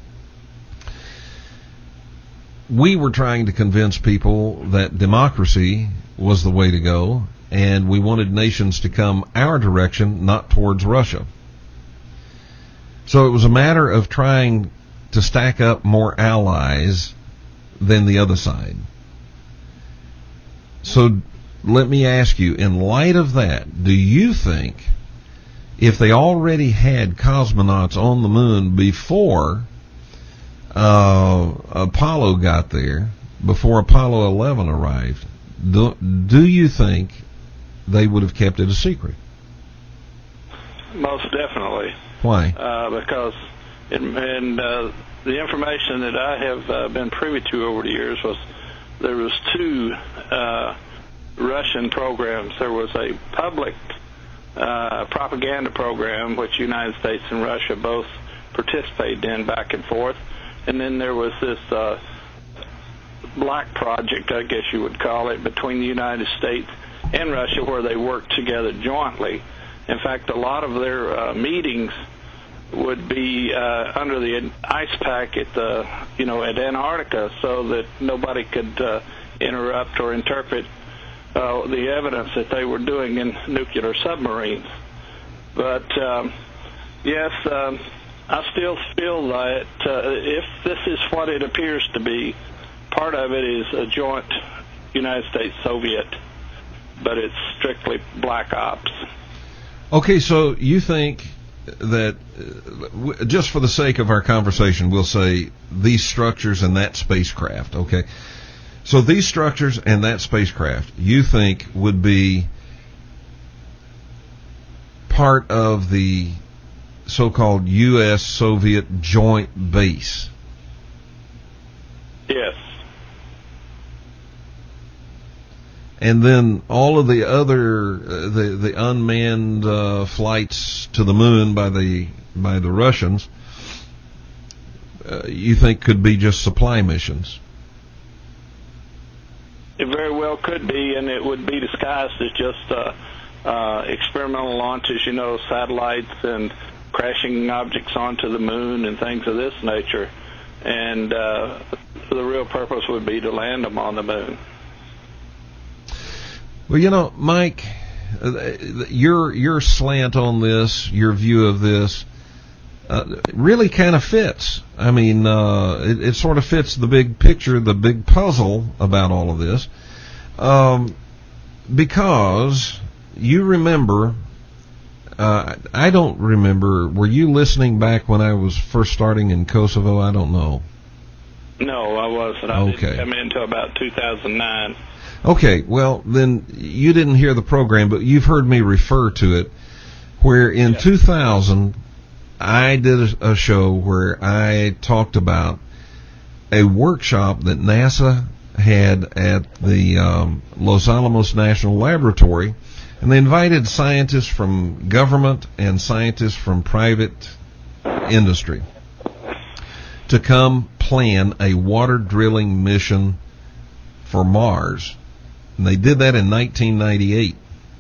We were trying to convince people that democracy was the way to go, and we wanted nations to come our direction, not towards Russia. So it was a matter of trying to stack up more allies than the other side. So let me ask you, in light of that, do you think if they already had cosmonauts on the moon before uh, Apollo got there, before Apollo eleven arrived, do, do you think they would have kept it a secret? Most definitely. Why? Uh, because it, and uh, the information that I have uh, been privy to over the years was there was two uh, Russian programs. There was a public uh, propaganda program which the United States and Russia both participated in back and forth, and then there was this uh, black project, I guess you would call it, between the United States and Russia, where they worked together jointly. In fact, a lot of their uh, meetings would be uh, under the ice pack at the, you know, at Antarctica, so that nobody could uh, interrupt or interpret uh, the evidence that they were doing in nuclear submarines. But um, yes, um, I still feel that uh, if this is what it appears to be, part of it is a joint United States-Soviet, but it's strictly black ops. Okay, so you think that, uh, just for the sake of our conversation, we'll say these structures and that spacecraft, okay? So these structures and that spacecraft, you think would be part of the so-called U S Soviet joint base? Yes. and then all of the other uh, the the unmanned uh, flights to the moon by the by the Russians, uh, you think could be just supply missions? It very well could be, and it would be disguised as just uh, uh, experimental launches, you know, satellites and crashing objects onto the moon and things of this nature. And uh, the real purpose would be to land them on the moon. Well, you know, Mike, your your slant on this, your view of this, uh, really kind of fits. I mean, uh, it, it sort of fits the big picture, the big puzzle about all of this, um, because you remember. Uh, I don't remember. Were you listening back when I was first starting in Kosovo? I don't know. No, I wasn't. I okay. didn't come in until about two thousand nine. Okay, well, then you didn't hear the program, but you've heard me refer to it, where in yeah. two thousand, I did a, a show where I talked about a workshop that NASA had at the um, Los Alamos National Laboratory. And they invited scientists from government and scientists from private industry to come plan a water drilling mission for Mars. And they did that in nineteen ninety-eight.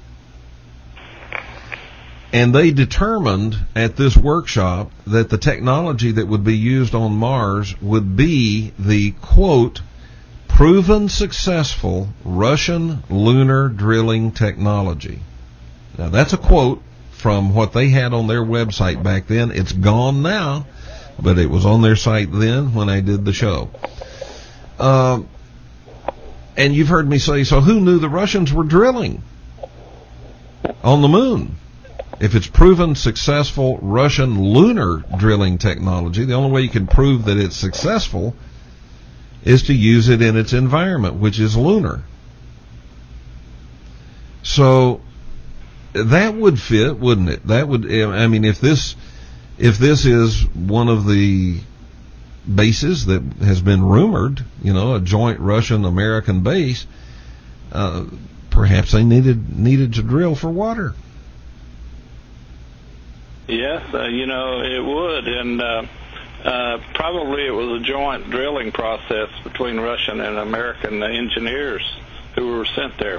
And they determined at this workshop that the technology that would be used on Mars would be the, quote, proven successful Russian lunar drilling technology. Now, that's a quote from what they had on their website back then. It's gone now, but it was on their site then when I did the show. Um, and you've heard me say, so who knew the Russians were drilling on the moon? If it's proven successful Russian lunar drilling technology, the only way you can prove that it's successful is to use it in its environment, which is lunar. So that would fit, wouldn't it? That would, I mean, if this, if this is one of the bases that has been rumored, you know, a joint Russian-American base, uh, perhaps they needed needed to drill for water. Yes, uh, you know, it would, and uh, Uh, probably it was a joint drilling process between Russian and American engineers who were sent there.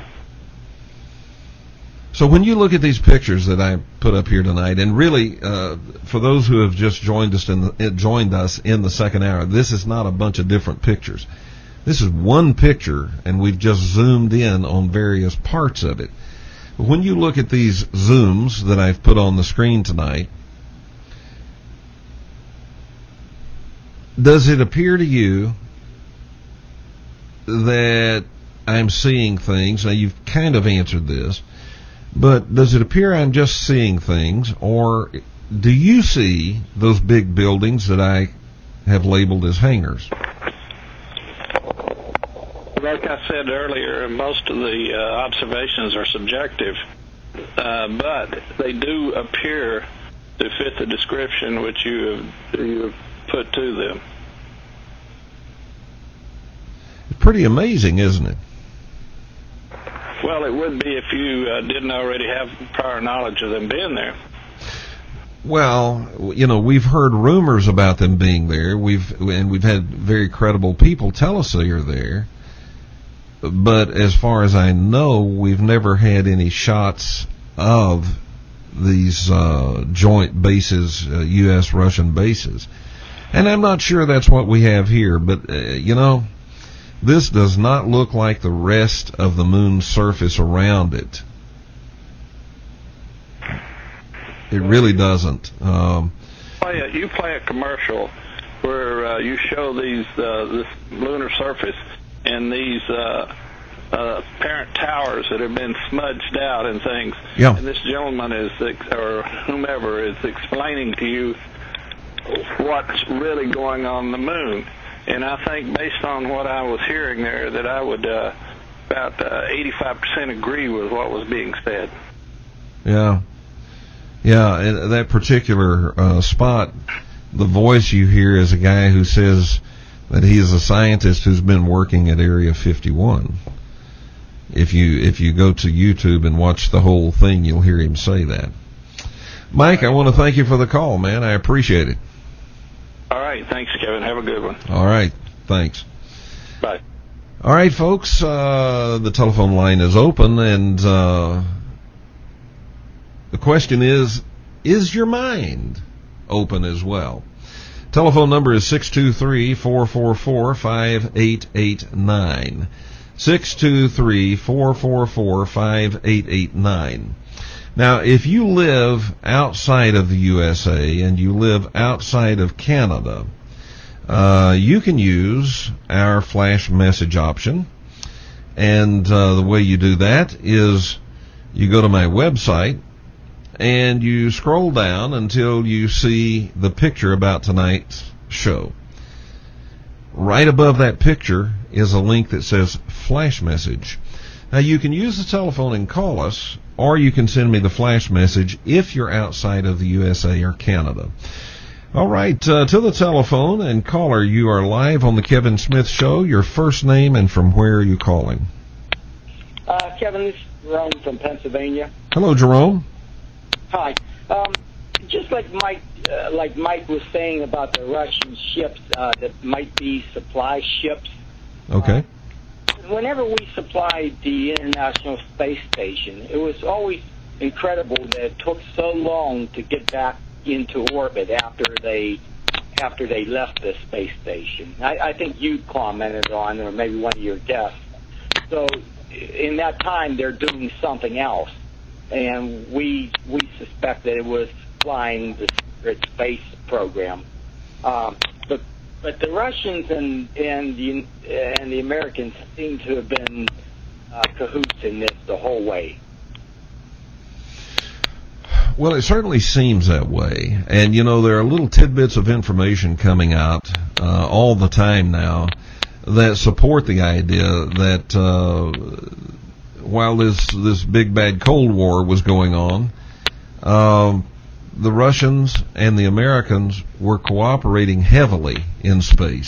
So when you look at these pictures that I put up here tonight, and really, uh, for those who have just joined us in the, joined us in the second hour, this is not a bunch of different pictures. This is one picture, and we've just zoomed in on various parts of it. But when you look at these zooms that I've put on the screen tonight, does it appear to you that I'm seeing things? Now, you've kind of answered this, but does it appear I'm just seeing things, or do you see those big buildings that I have labeled as hangars? Like I said earlier, most of the uh, observations are subjective, uh, but they do appear to fit the description which you have, you have put to them. It's pretty amazing, isn't it? Well, it would be if you uh, didn't already have prior knowledge of them being there. Well, you know, we've heard rumors about them being there. We've and we've had very credible people tell us they are there. But as far as I know, we've never had any shots of these uh, joint bases, uh, U S Russian bases. And I'm not sure that's what we have here, but, uh, you know, this does not look like the rest of the moon's surface around it. It really doesn't. Um, play a, you play a commercial where uh, you show these uh, this lunar surface and these uh, uh, parent towers that have been smudged out and things. Yeah. And this gentleman is, or whomever, is explaining to you what's really going on the moon. And I think based on what I was hearing there that I would uh, about uh, eighty-five percent agree with what was being said. Yeah. Yeah, in that particular uh, spot, the voice you hear is a guy who says that he is a scientist who's been working at Area fifty-one. If you if you go to YouTube and watch the whole thing, you'll hear him say that. Mike, I want to thank you for the call, man. I appreciate it. All right. Thanks, Kevin. Have a good one. All right. Thanks. Bye. All right, folks. Uh, the telephone line is open, and uh, the question is, is your mind open as well? Telephone number is six two three, four four four, five eight eight nine. six two three, four four four, five eight eight nine. Now, if you live outside of the U S A and you live outside of Canada, uh, you can use our flash message option. And uh, the way you do that is you go to my website and you scroll down until you see the picture about tonight's show. Right above that picture is a link that says flash message. Now, you can use the telephone and call us, or you can send me the flash message if you're outside of the U S A or Canada. All right, uh, to the telephone, and caller, you are live on the Kevin Smith Show. Your first name and from where are you calling? Uh, Kevin, this is Jerome from Pennsylvania. Hello, Jerome. Hi. Um, just like Mike, uh, like Mike was saying about the Russian ships uh, that might be supply ships. Okay. Uh, whenever we supplied the International Space Station, it was always incredible that it took so long to get back into orbit after they after they left the space station. I, I think you commented on, or maybe one of your guests. So in that time, they're doing something else, and we we suspect that it was flying the secret space program. Um, but but the Russians and and the and the Americans seem to have been uh, cahoots in this the whole way. Well, it certainly seems that way. And, you know, there are little tidbits of information coming out uh, all the time now that support the idea that uh, while this, this big bad Cold War was going on, uh, the Russians and the Americans were cooperating heavily in space.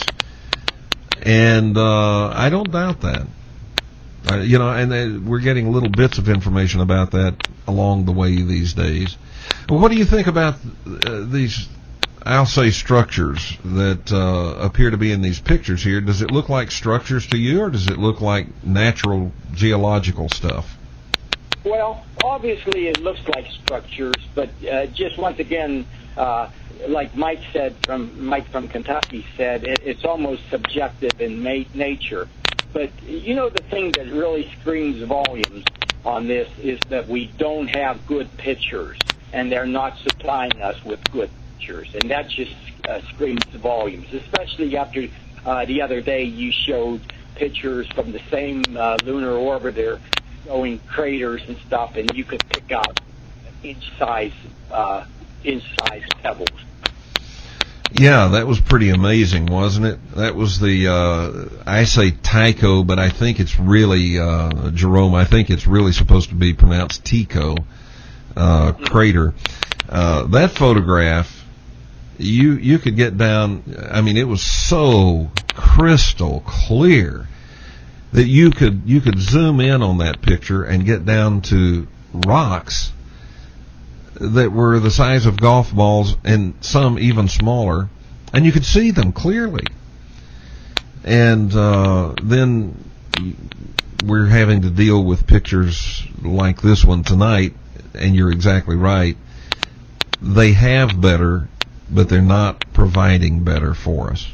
And uh, I don't doubt that. Uh, you know, and uh, we're getting little bits of information about that along the way these days. Well, what do you think about uh, these, I'll say, structures that uh, appear to be in these pictures here? Does it look like structures to you, or does it look like natural geological stuff? Well, obviously it looks like structures, but uh, just once again, uh, like Mike said, from Mike from Kentucky said, it, it's almost subjective in ma- nature. But you know, the thing that really screams volumes on this is that we don't have good pictures, and they're not supplying us with good pictures, and that just uh, screams volumes. Especially after uh, the other day, you showed pictures from the same uh, lunar orbiter showing craters and stuff, and you could pick out inch-size, uh, inch-size pebbles. Yeah, that was pretty amazing, wasn't it? That was the, uh, I say Tycho, but I think it's really, uh, Jerome, I think it's really supposed to be pronounced Tycho, uh, crater. Uh, that photograph, you, you could get down, I mean, it was so crystal clear that you could, you could zoom in on that picture and get down to rocks that were the size of golf balls and some even smaller, and you could see them clearly. And uh, then we're having to deal with pictures like this one tonight, and you're exactly right. They have better, but they're not providing better for us.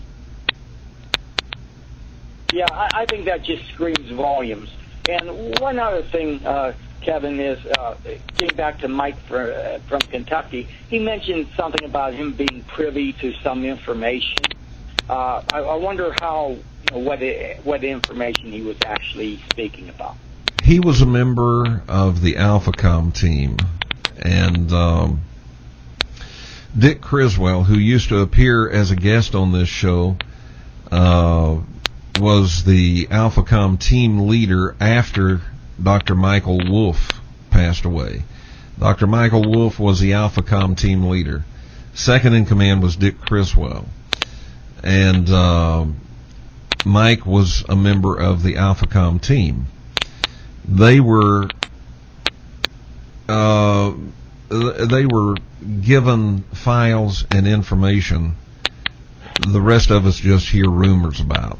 Yeah, I, I think that just screams volumes. And one other thing, uh, Kevin, is uh, getting back to Mike for, uh, from Kentucky. He mentioned something about him being privy to some information. Uh, I, I wonder how, you know, what it, what information he was actually speaking about. He was a member of the AlphaCom team, and um, Dick Criswell, who used to appear as a guest on this show, uh, was the AlphaCom team leader after Doctor Michael Wolff passed away. Doctor Michael Wolff was the AlphaCom team leader. Second in command was Dick Criswell. And uh, Mike was a member of the AlphaCom team. they were uh, they were given files and information the rest of us just hear rumors about.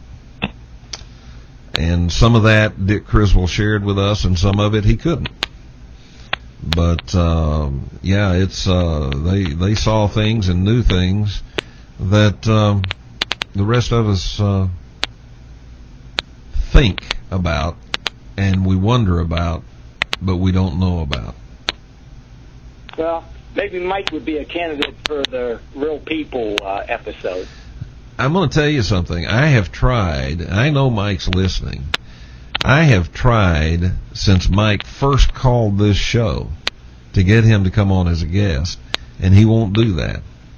And some of that Dick Criswell shared with us, and some of it he couldn't. But uh, yeah, it's uh, they they saw things and knew things that um, the rest of us uh, think about, and we wonder about, but we don't know about. Well, maybe Mike would be a candidate for the Real People uh, episode. I'm going to tell you something. I have tried, I know Mike's listening, I have tried since Mike first called this show to get him to come on as a guest, and he won't do that.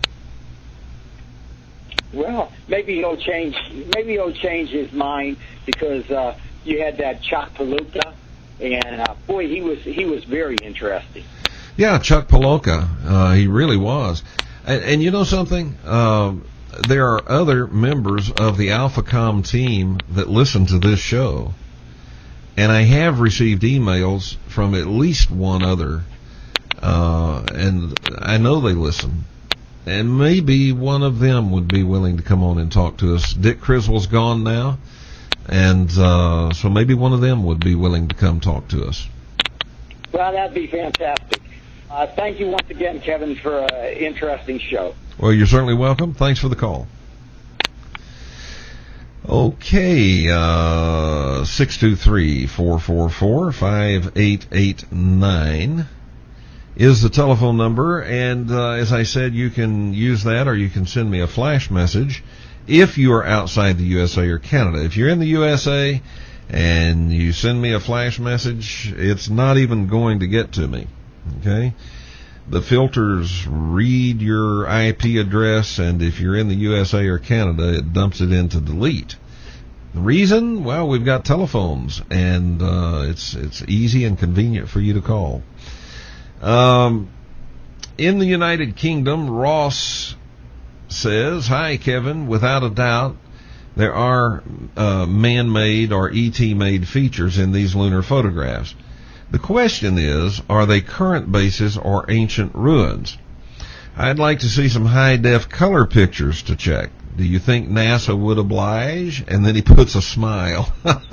Well, maybe he'll change. Maybe he'll change his mind because uh, you had that Chuck Palooka, and uh, boy, he was he was very interesting. Yeah, Chuck Palooka, uh, he really was. And, and you know something? Uh, there are other members of the AlphaCom team that listen to this show, and I have received emails from at least one other, uh, and I know they listen. And maybe one of them would be willing to come on and talk to us. Dick Criswell's gone now, and uh, so maybe one of them would be willing to come talk to us. Well, that'd be fantastic. Uh, thank you once again, Kevin, for an interesting show. Well, you're certainly welcome. Thanks for the call. Okay, uh, six two three, four four four, five eight eight nine is the telephone number, and uh, as I said, you can use that, or you can send me a flash message if you are outside the U S A or Canada. If you're in the U S A and you send me a flash message, it's not even going to get to me, okay? The filters read your I P address, and if you're in the U S A or Canada, it dumps it into delete. The reason? Well, we've got telephones, and uh, it's it's easy and convenient for you to call. Um, in the United Kingdom, Ross says, "Hi, Kevin. Without a doubt, there are uh, man-made or E T-made features in these lunar photographs. The question is, are they current bases or ancient ruins? I'd like to see some high-def color pictures to check. Do you think NASA would oblige?" And then he puts a smile.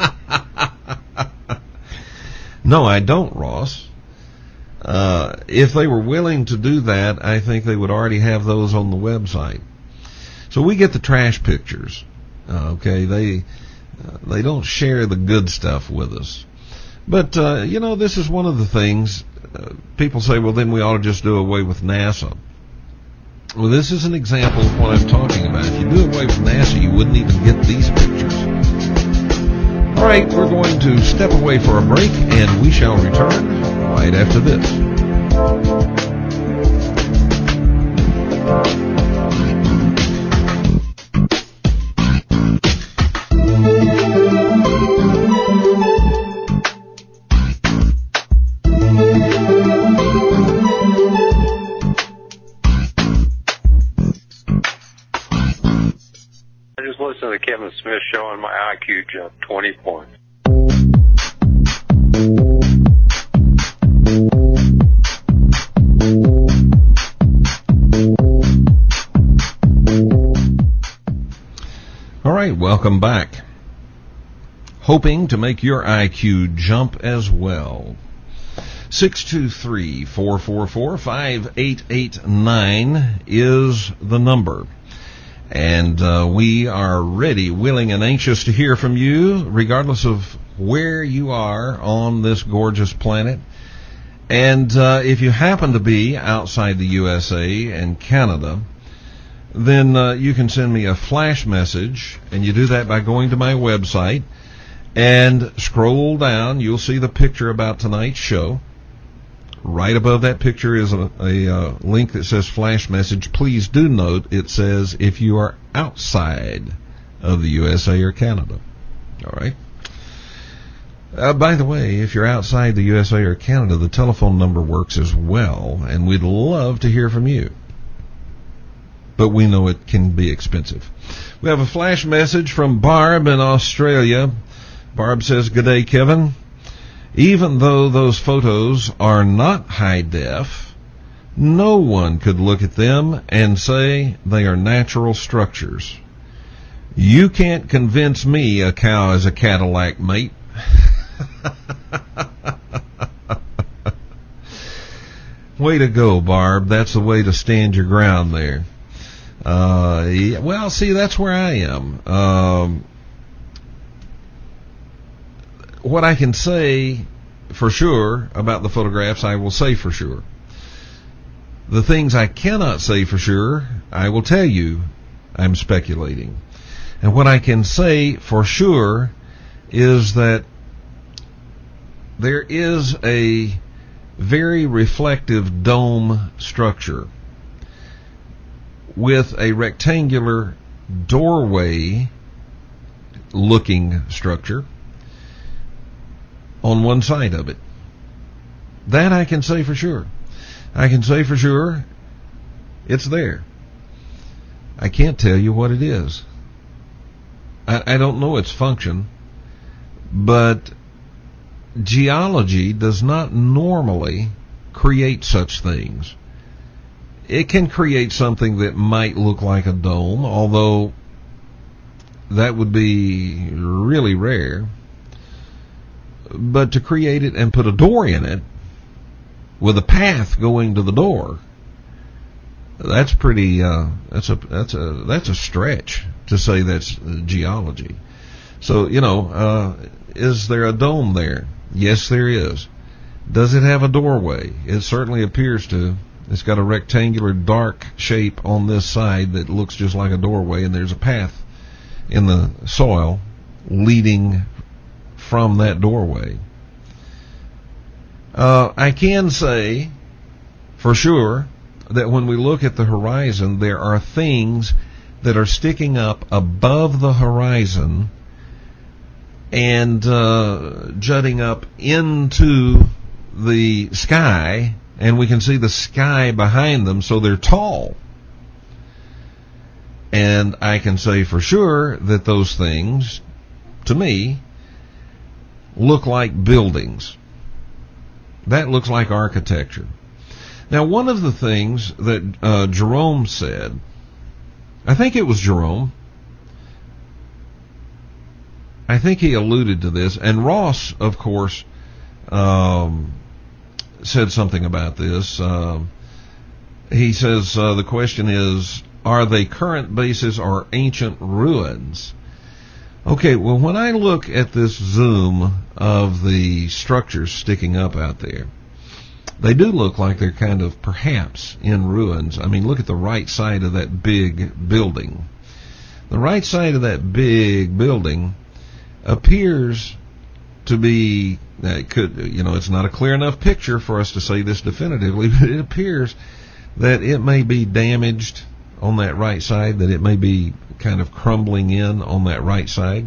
No, I don't, Ross. Uh, if they were willing to do that, I think they would already have those on the website. So we get the trash pictures. Uh, okay, they uh, they don't share the good stuff with us. But, uh, you know, this is one of the things, uh, people say, well, then we ought to just do away with NASA. Well, this is an example of what I'm talking about. If you do away with NASA, you wouldn't even get these pictures. All right, we're going to step away for a break, and we shall return right after this. To the Kevin Smith Show, and my I Q jumped twenty points. All right, welcome back. Hoping to make your I Q jump as well. six two three, four four four, five eight eight nine is the number. And uh, we are ready, willing, and anxious to hear from you, regardless of where you are on this gorgeous planet. And uh, if you happen to be outside the U S A and Canada, then uh, you can send me a flash message, and you do that by going to my website and scroll down. You'll see the picture about tonight's show. Right above that picture is a, a uh, link that says flash message. Please do note it says if you are outside of the U S A or Canada. All right. Uh, by the way, if you're outside the U S A or Canada, the telephone number works as well, and we'd love to hear from you. But we know it can be expensive. We have a flash message from Barb in Australia. Barb says, "Good day, Kevin. Even though those photos are not high def, no one could look at them and say they are natural structures. You can't convince me a cow is a Cadillac, mate. Way to go, Barb. That's the way to stand your ground there. Uh, yeah, well, see, that's where I am. Um, what I can say for sure about the photographs, I will say for sure. The things I cannot say for sure, I will tell you I'm speculating. And what I can say for sure is that there is a very reflective dome structure with a rectangular doorway looking structure on one side of it. That I can say for sure. I can say for sure it's there. I can't tell you what it is. I, I don't know its function, but geology does not normally create such things. It can create something that might look like a dome, although that would be really rare. But to create it and put a door in it with a path going to the door, that's pretty. Uh, that's a that's a that's a stretch to say that's geology. So you know, uh, is there a dome there? Yes, there is. Does it have a doorway? It certainly appears to. It's got a rectangular dark shape on this side that looks just like a doorway, and there's a path in the soil leading from that doorway. Uh, I can say for sure that when we look at the horizon, there are things that are sticking up above the horizon and uh, jutting up into the sky, and we can see the sky behind them, so they're tall. And I can say for sure that those things, to me, look like buildings. That looks like architecture. Now, one of the things that uh, Jerome said, I think it was Jerome, I think he alluded to this, and Ross, of course, um, said something about this. Uh, he says uh, the question is, are they current bases or ancient ruins? Okay, well, when I look at this zoom of the structures sticking up out there, they do look like they're kind of perhaps in ruins. I mean, look at the right side of that big building. The right side of that big building appears to be, it could, you know, it's not a clear enough picture for us to say this definitively, but it appears that it may be damaged on that right side, that it may be kind of crumbling in on that right side.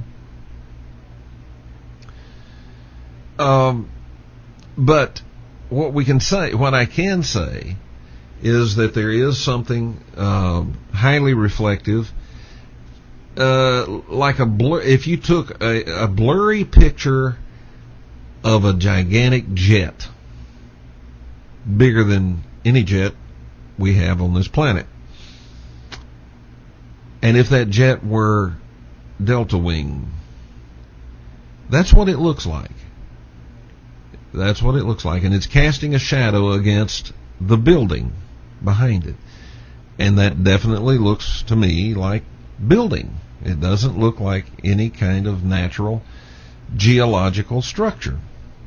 Um, but what we can say, what I can say, is that there is something um, highly reflective, uh, like a blur. If you took a, a blurry picture of a gigantic jet, bigger than any jet we have on this planet, and if that jet were delta wing, that's what it looks like. That's what it looks like. And it's casting a shadow against the building behind it. And that definitely looks to me like building. It doesn't look like any kind of natural geological structure.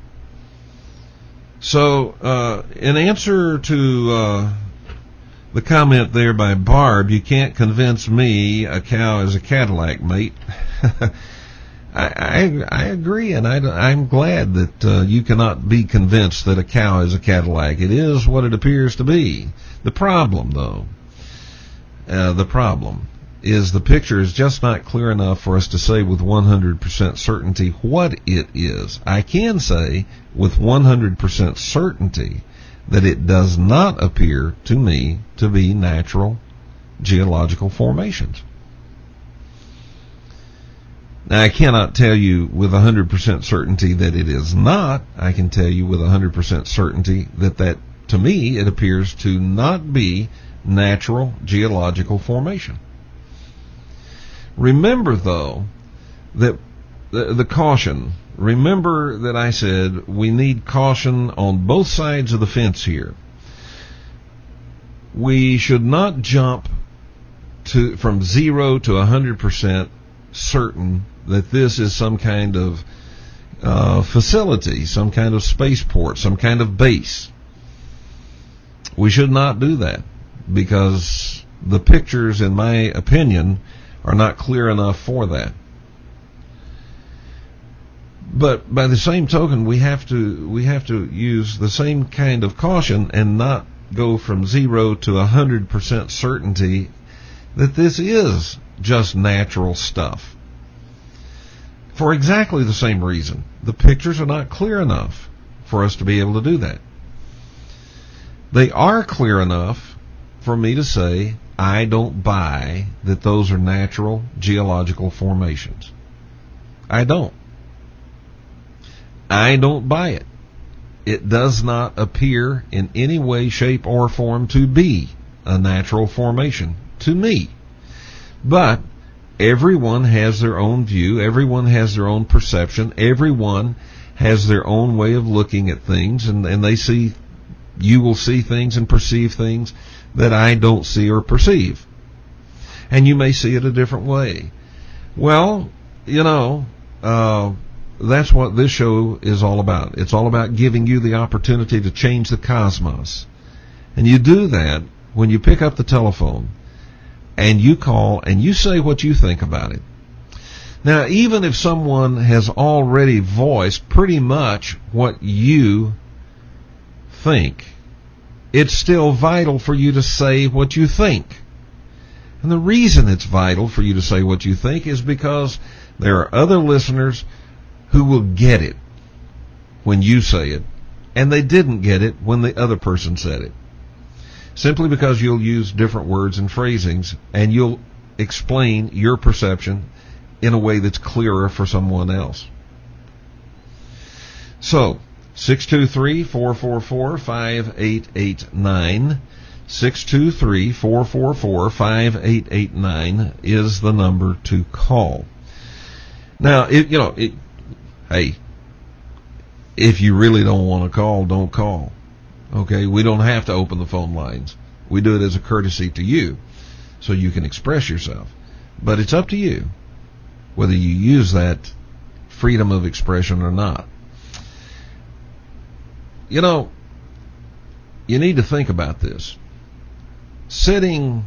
So, uh, in answer to uh, the comment there by Barb, you can't convince me a cow is a Cadillac, mate. I, I, I agree, and I, I'm glad that uh, you cannot be convinced that a cow is a Cadillac. It is what it appears to be. The problem, though, uh, the problem is the picture is just not clear enough for us to say with one hundred percent certainty what it is. I can say with one hundred percent certainty that it does not appear to me to be natural geological formations. Now, I cannot tell you with one hundred percent certainty that it is not. I can tell you with one hundred percent certainty that that, to me, it appears to not be natural geological formation. Remember, though, that the, the caution, remember that I said we need caution on both sides of the fence here. We should not jump to from zero to one hundred percent certain that this is some kind of uh, facility, some kind of spaceport, some kind of base. We should not do that because the pictures, in my opinion, are not clear enough for that. But by the same token, we have to we have to use the same kind of caution and not go from zero to one hundred percent certainty that this is just natural stuff. For exactly the same reason, the pictures are not clear enough for us to be able to do that. They are clear enough for me to say I don't buy that those are natural geological formations. I don't. I don't buy it. It does not appear in any way, shape, or form to be a natural formation to me. But everyone has their own view. Everyone has their own perception. Everyone has their own way of looking at things, and, and they see, you will see things and perceive things that I don't see or perceive. And you may see it a different way. Well, you know, uh, that's what this show is all about. It's all about giving you the opportunity to change the cosmos. And you do that when you pick up the telephone and you call and you say what you think about it. Now, even if someone has already voiced pretty much what you think, it's still vital for you to say what you think. And the reason it's vital for you to say what you think is because there are other listeners who will get it when you say it, and they didn't get it when the other person said it. Simply because you'll use different words and phrasings, and you'll explain your perception in a way that's clearer for someone else. So, six two three, four four four, five eight eight nine. six two three, four four four, five eight eight nine is the number to call. Now, it, you know, it, hey, if you really don't want to call, don't call. Okay, we don't have to open the phone lines. We do it as a courtesy to you so you can express yourself. But it's up to you whether you use that freedom of expression or not. You know, you need to think about this. Sitting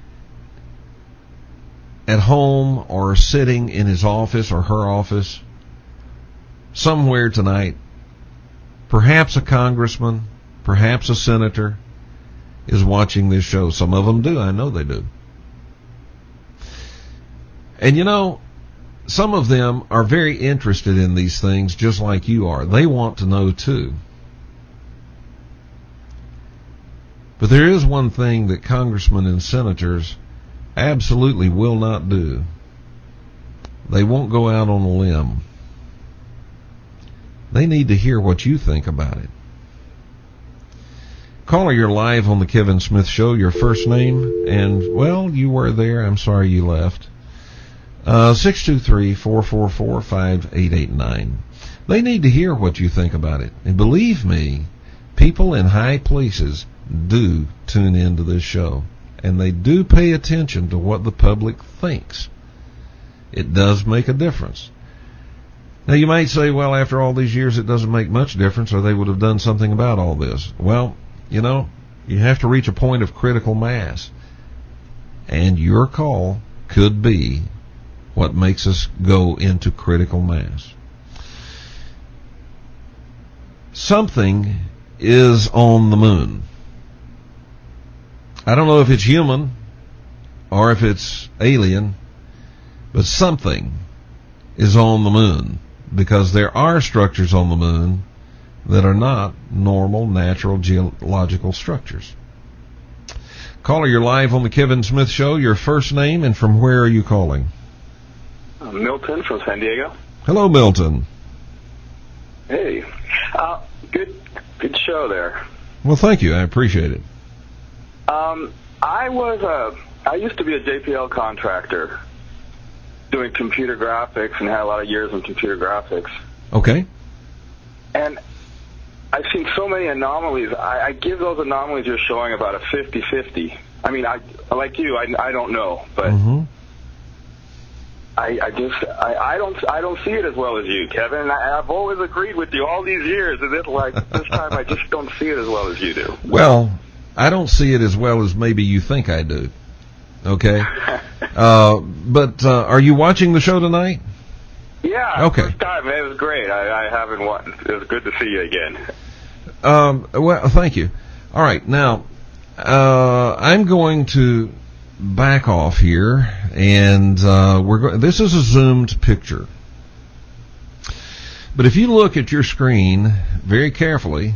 at home or sitting in his office or her office somewhere tonight, perhaps a congressman, perhaps a senator is watching this show. Some of them do. I know they do. And you know, some of them are very interested in these things just like you are. They want to know too. But there is one thing that congressmen and senators absolutely will not do. They won't go out on a limb. They need to hear what you think about it. Caller, you're live on the Kevin Smith Show. Your first name, and, well, you were there. I'm sorry you left. Uh, six two three, four four four, five eight eight nine. They need to hear what you think about it. And believe me, people in high places do tune into this show. And they do pay attention to what the public thinks. It does make a difference. Now, you might say, well, after all these years, it doesn't make much difference, or they would have done something about all this. Well, you know, you have to reach a point of critical mass. And your call could be what makes us go into critical mass. Something is on the moon. I don't know if it's human or if it's alien, but something is on the moon, because there are structures on the moon that are not normal, natural, geological structures. Caller, you're live on the Kevin Smith Show. Your first name and from where are you calling? Uh, Milton from San Diego. Hello, Milton. Hey. Uh, good good show there. Well, thank you. I appreciate it. Um, I was uh, I used to be a J P L contractor doing computer graphics and had a lot of years in computer graphics. Okay. And I've seen so many anomalies. I, I give those anomalies you're showing about a fifty-fifty. I mean, I like you, I, I don't know, but Mm-hmm. I, I just I, I don't I don't see it as well as you, Kevin. And I, I've always agreed with you all these years, and it's like this time I just don't see it as well as you do. Well, I don't see it as well as maybe you think I do. Okay. uh, but uh, are you watching the show tonight? Yeah. Okay. First time. It was great. I, I haven't watched. It was good to see you again. Um, well, thank you. All right, now uh, I'm going to back off here, and uh, we're go- this is a zoomed picture. But if you look at your screen very carefully,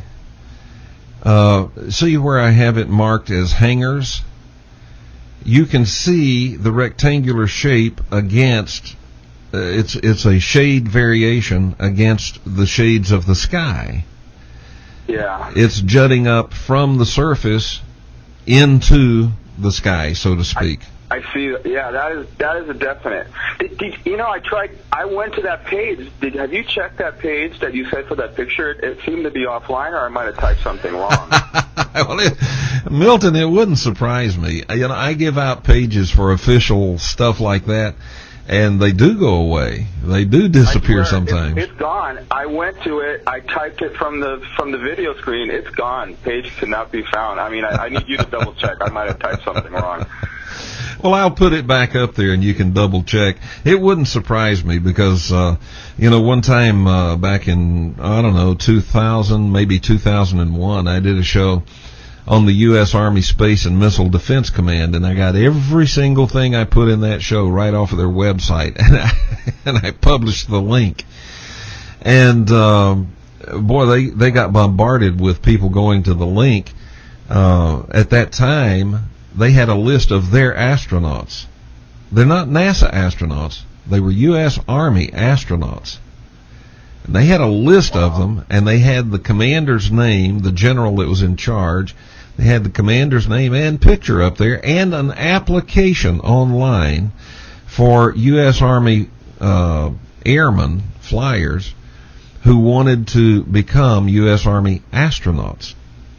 uh, see where I have it marked as hangers. You can see the rectangular shape against. Uh, it's it's a shade variation against the shades of the sky. Yeah. It's jutting up from the surface into the sky, so to speak. I, I see. Yeah, that is that is a definite. Did, did, you know, I tried. I went to that page. Did have you checked that page that you said for that picture? It, it seemed to be offline, or I might have typed something wrong. Well, it, Milton, it wouldn't surprise me. You know, I give out pages for official stuff like that, and they do go away. They do disappear sometimes. It's, it's gone. I went to it. I typed it from the from the video screen. It's gone. Page cannot be found. I mean, I, I need you to double check. I might have typed something wrong. Well, I'll put it back up there, and you can double check. It wouldn't surprise me because, uh, you know, one time uh, back in, I don't know, two thousand, maybe two thousand one, I did a show on the U S Army Space and Missile Defense Command, and I got every single thing I put in that show right off of their website, and I, and I published the link. And, um, boy, they, they got bombarded with people going to the link. Uh, at that time, they had a list of their astronauts. They're not NASA astronauts. They were U S Army astronauts. And they had a list of them, and they had the commander's name, the general that was in charge. They had the commander's name and picture up there, and an application online for U S Army uh, airmen, flyers, who wanted to become U S Army astronauts.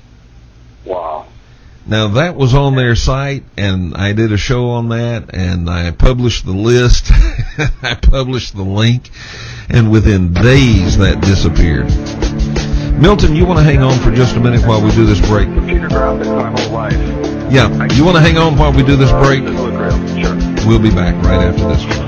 Wow. Now, that was on their site, and I did a show on that, and I published the list. I published the link, and within days that disappeared. Milton, you want to hang on for just a minute while we do this break? Computer graphics my whole life. Yeah, you want to hang on while we do this break? Sure. We'll be back right after this.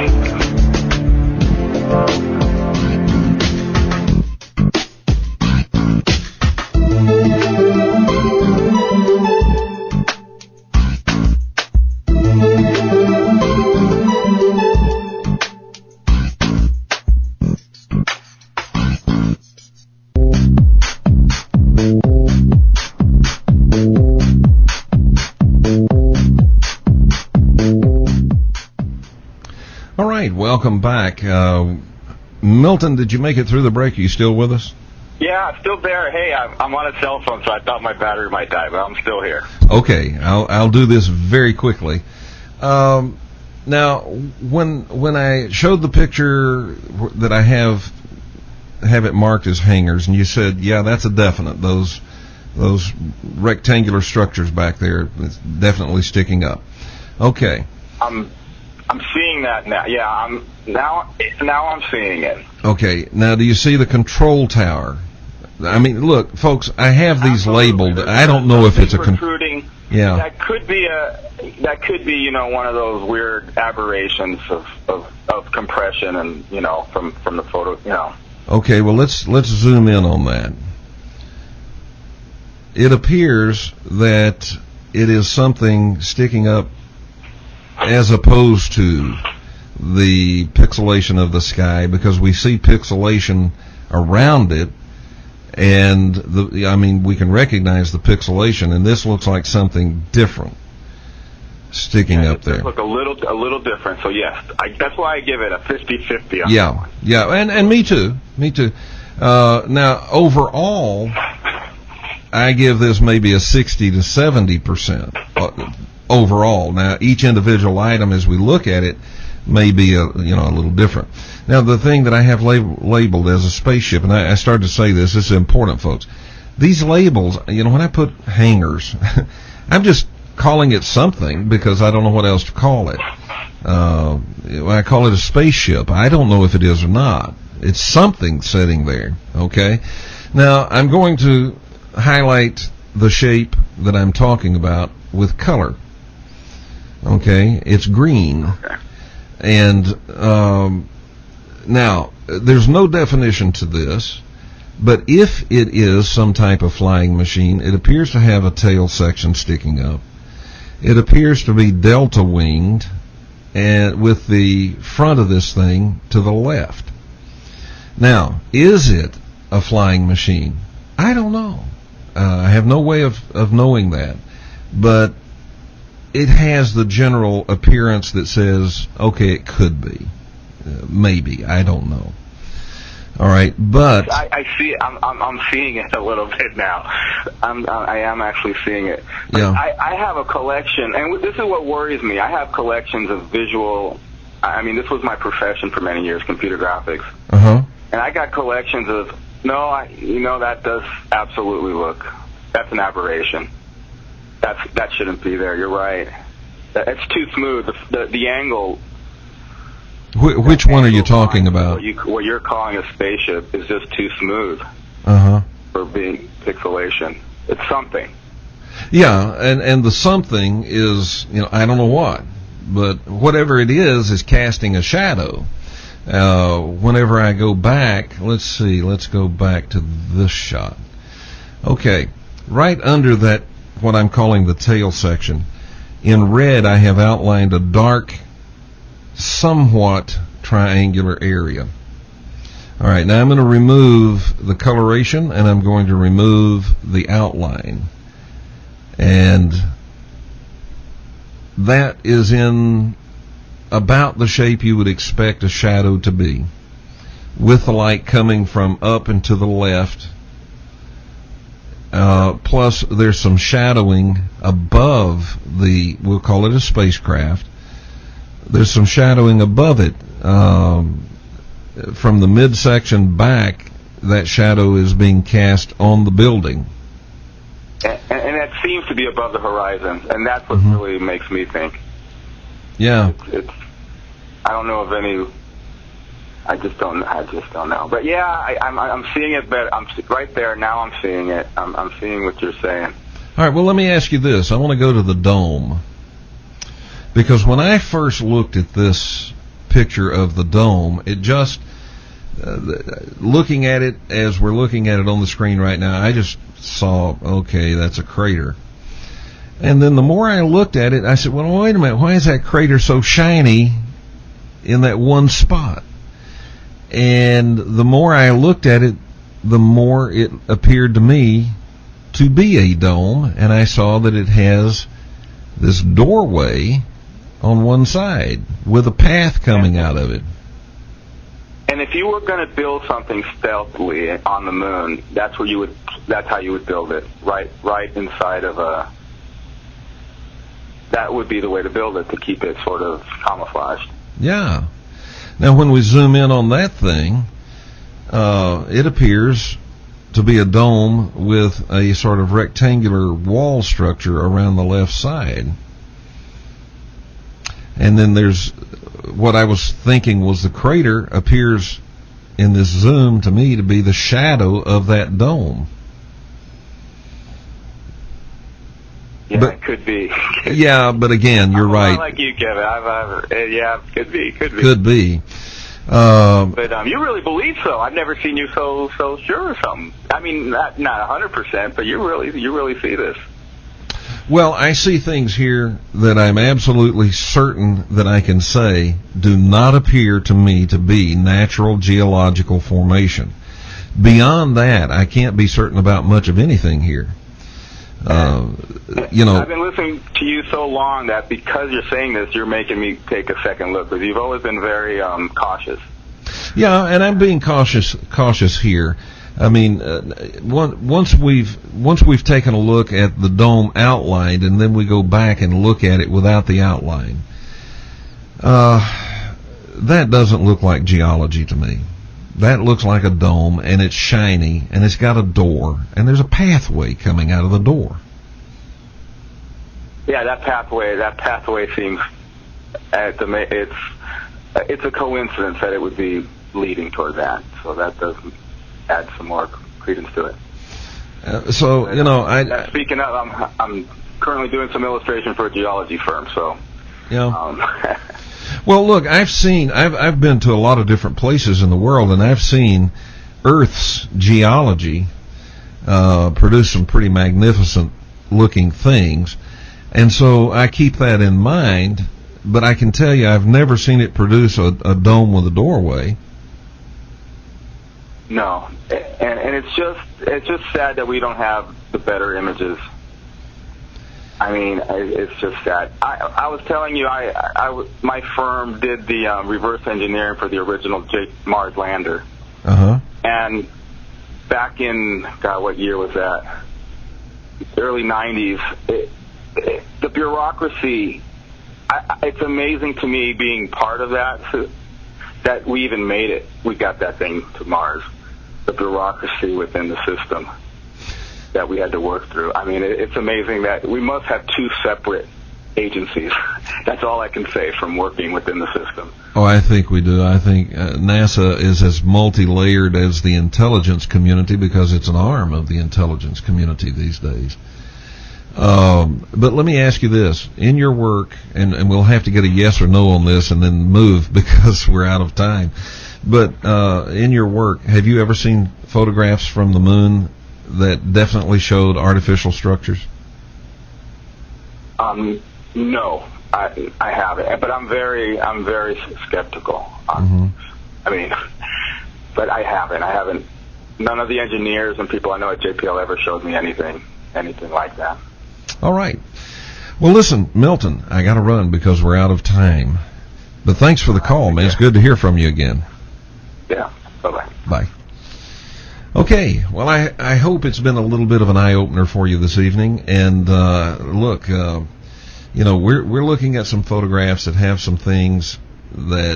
Welcome back. Uh, Milton, did you make it through the break? Are you still with us? Yeah, I'm still there. Hey, I'm, I'm on a cell phone, so I thought my battery might die, but I'm still here. Okay, I'll, I'll do this very quickly. Um, now, when when I showed the picture that I have have it marked as hangars, and you said, yeah, that's a definite. Those those rectangular structures back there, it's definitely sticking up. Okay. I'm I'm seeing that now. Yeah, I'm now now I'm seeing it. Okay. Now, do you see the control tower? I mean, look, folks, I have these Absolutely. labeled. I don't know if it's a con- protruding. Yeah. That could be a that could be, you know, one of those weird aberrations of, of, of compression and, you know, from, from the photo, you know. Okay, well, let's let's zoom in on that. It appears that it is something sticking up as opposed to the pixelation of the sky, because we see pixelation around it, and the I mean we can recognize the pixelation, and this looks like something different. sticking yeah, up there. It does look a little a little different. So yes, I, that's why I give it a fifty-fifty. On yeah, that one. yeah, and and me too, me too. Uh, now overall, I give this maybe a sixty to seventy percent overall. Now each individual item, as we look at it, may be a you know a little different. Now the thing that I have lab- labeled as a spaceship, and I, I started to say this, this is important, folks. These labels, you know, when I put hangars, I'm just calling it something because I don't know what else to call it. Uh, when I call it a spaceship, I don't know if it is or not. It's something sitting there, okay? Now, I'm going to highlight the shape that I'm talking about with color, okay? It's green. Okay. And um, now, there's no definition to this, but if it is some type of flying machine, it appears to have a tail section sticking up. It appears to be delta winged, and with the front of this thing to the left. Now, is it a flying machine? I don't know. Uh, I have no way of, of knowing that. But it has the general appearance that says, okay, it could be. Uh, maybe. I don't know. All right, but I, I see. I'm, I'm I'm seeing it a little bit now. I'm I am actually seeing it. But yeah. I, I have a collection, and this is what worries me. I have collections of visual. I mean, this was my profession for many years, computer graphics. Uh huh. And I got collections of. No, I you know that does absolutely look. That's an aberration. That's that shouldn't be there. You're right. It's too smooth. The the, the angle. Wh- which one are you talking about? What, you, what you're calling a spaceship is just too smooth uh-huh. for being pixelation. It's something. Yeah, and, and the something is, you know, I don't know what, but whatever it is is casting a shadow. Uh, whenever I go back, let's see, let's go back to this shot. Okay, right under that, what I'm calling the tail section, in red I have outlined a dark, somewhat triangular area. All right, now I'm going to remove the coloration and I'm going to remove the outline. And that is in about the shape you would expect a shadow to be, with the light coming from up and to the left. Uh, plus, there's some shadowing above the, we'll call it a spacecraft. There's some shadowing above it. Um, from the midsection back, that shadow is being cast on the building. And, and that seems to be above the horizon, and that's what mm-hmm. really makes me think. Yeah. It's, it's, I don't know of any. I just don't. I just don't know. But yeah, I, I'm I'm seeing it better. I'm right there now. I'm seeing it. I'm I'm seeing what you're saying. All right. Well, let me ask you this. I want to go to the dome. Because when I first looked at this picture of the dome, it just, uh, looking at it as we're looking at it on the screen right now, I just saw, okay, that's a crater. And then the more I looked at it, I said, well, wait a minute, why is that crater so shiny in that one spot? And the more I looked at it, the more it appeared to me to be a dome, and I saw that it has this doorway on one side with a path coming out of it. And if you were going to build something stealthily on the moon, that's where you would. That's how you would build it, right? Right inside of a. That would be the way to build it, to keep it sort of camouflaged. Yeah. Now, when we zoom in on that thing, uh, it appears to be a dome with a sort of rectangular wall structure around the left side. And then there's what I was thinking was the crater appears in this zoom to me to be the shadow of that dome. Yeah, but, it could be. Yeah, but again, you're I'm right. Like you, Kevin. I've, I've, uh, yeah, could be, could be. Could be. Um, but um, you really believe so. I've never seen you so so sure of something. I mean, not not a hundred percent, but you really you really see this. Well, I see things here that I'm absolutely certain that I can say do not appear to me to be natural geological formation. Beyond that, I can't be certain about much of anything here. Uh, you know, I've been listening to you so long that because you're saying this, you're making me take a second look, because you've always been very um, cautious. Yeah, and I'm being cautious cautious here. I mean, uh, one, once we've once we've taken a look at the dome outlined, and then we go back and look at it without the outline, uh, that doesn't look like geology to me. That looks like a dome, and it's shiny, and it's got a door, and there's a pathway coming out of the door. Yeah, that pathway. That pathway seems uh, to me, it's it's a coincidence that it would be leading toward that. So that does add some more credence to it. Uh, so you know, I uh, speaking of, I'm I'm currently doing some illustration for a geology firm. So, you know, um, well, look, I've seen, I've I've been to a lot of different places in the world, and I've seen Earth's geology uh, produce some pretty magnificent looking things, and so I keep that in mind. But I can tell you, I've never seen it produce a, a dome with a doorway. No, and and it's just it's just sad that we don't have the better images. I mean, it's just sad. I I was telling you, I, I my firm did the um, reverse engineering for the original J- Mars lander. Uh huh. And back in God, what year was that? Early nineties. It, it, the bureaucracy. I, it's amazing to me being part of that, so that we even made it. We got that thing to Mars. The bureaucracy within the system that we had to work through. I mean, it, it's amazing that we must have two separate agencies. That's all I can say from working within the system. Oh, I think we do. I think uh, NASA is as multi-layered as the intelligence community, because it's an arm of the intelligence community these days. Um, but let me ask you this. In your work, and, and we'll have to get a yes or no on this and then move because we're out of time. But uh, in your work, have you ever seen photographs from the moon that definitely showed artificial structures? Um, no, I I haven't. But I'm very I'm very skeptical. On, Mm-hmm. I mean, but I haven't. I haven't. None of the engineers and people I know at J P L ever showed me anything anything like that. All right. Well, listen, Milton, I got to run because we're out of time. But thanks for the call, man. It's good to hear from you again. Yeah. Bye-bye. Bye. Okay. Well, I, I hope it's been a little bit of an eye-opener for you this evening. And, uh, look, uh, you know, we're, we're looking at some photographs that have some things that,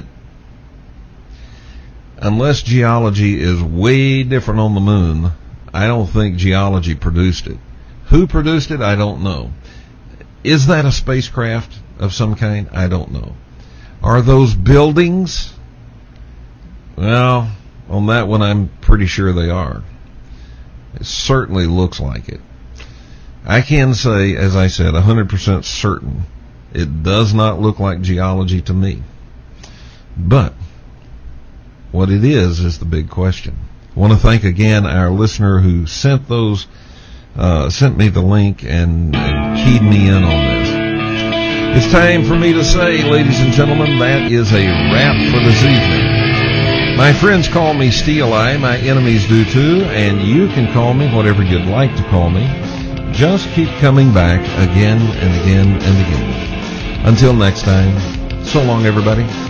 unless geology is way different on the moon, I don't think geology produced it. Who produced it? I don't know. Is that a spacecraft of some kind? I don't know. Are those buildings? Well, on that one, I'm pretty sure they are. It certainly looks like it. I can say, as I said, one hundred percent certain, it does not look like geology to me. But what it is is the big question. I want to thank again our listener who sent those Uh, sent me the link and, and keyed me in on this. It's time for me to say, ladies and gentlemen, that is a wrap for this evening. My friends call me Steel Eye, my enemies do too, and you can call me whatever you'd like to call me. Just keep coming back again and again and again. Until next time, so long everybody.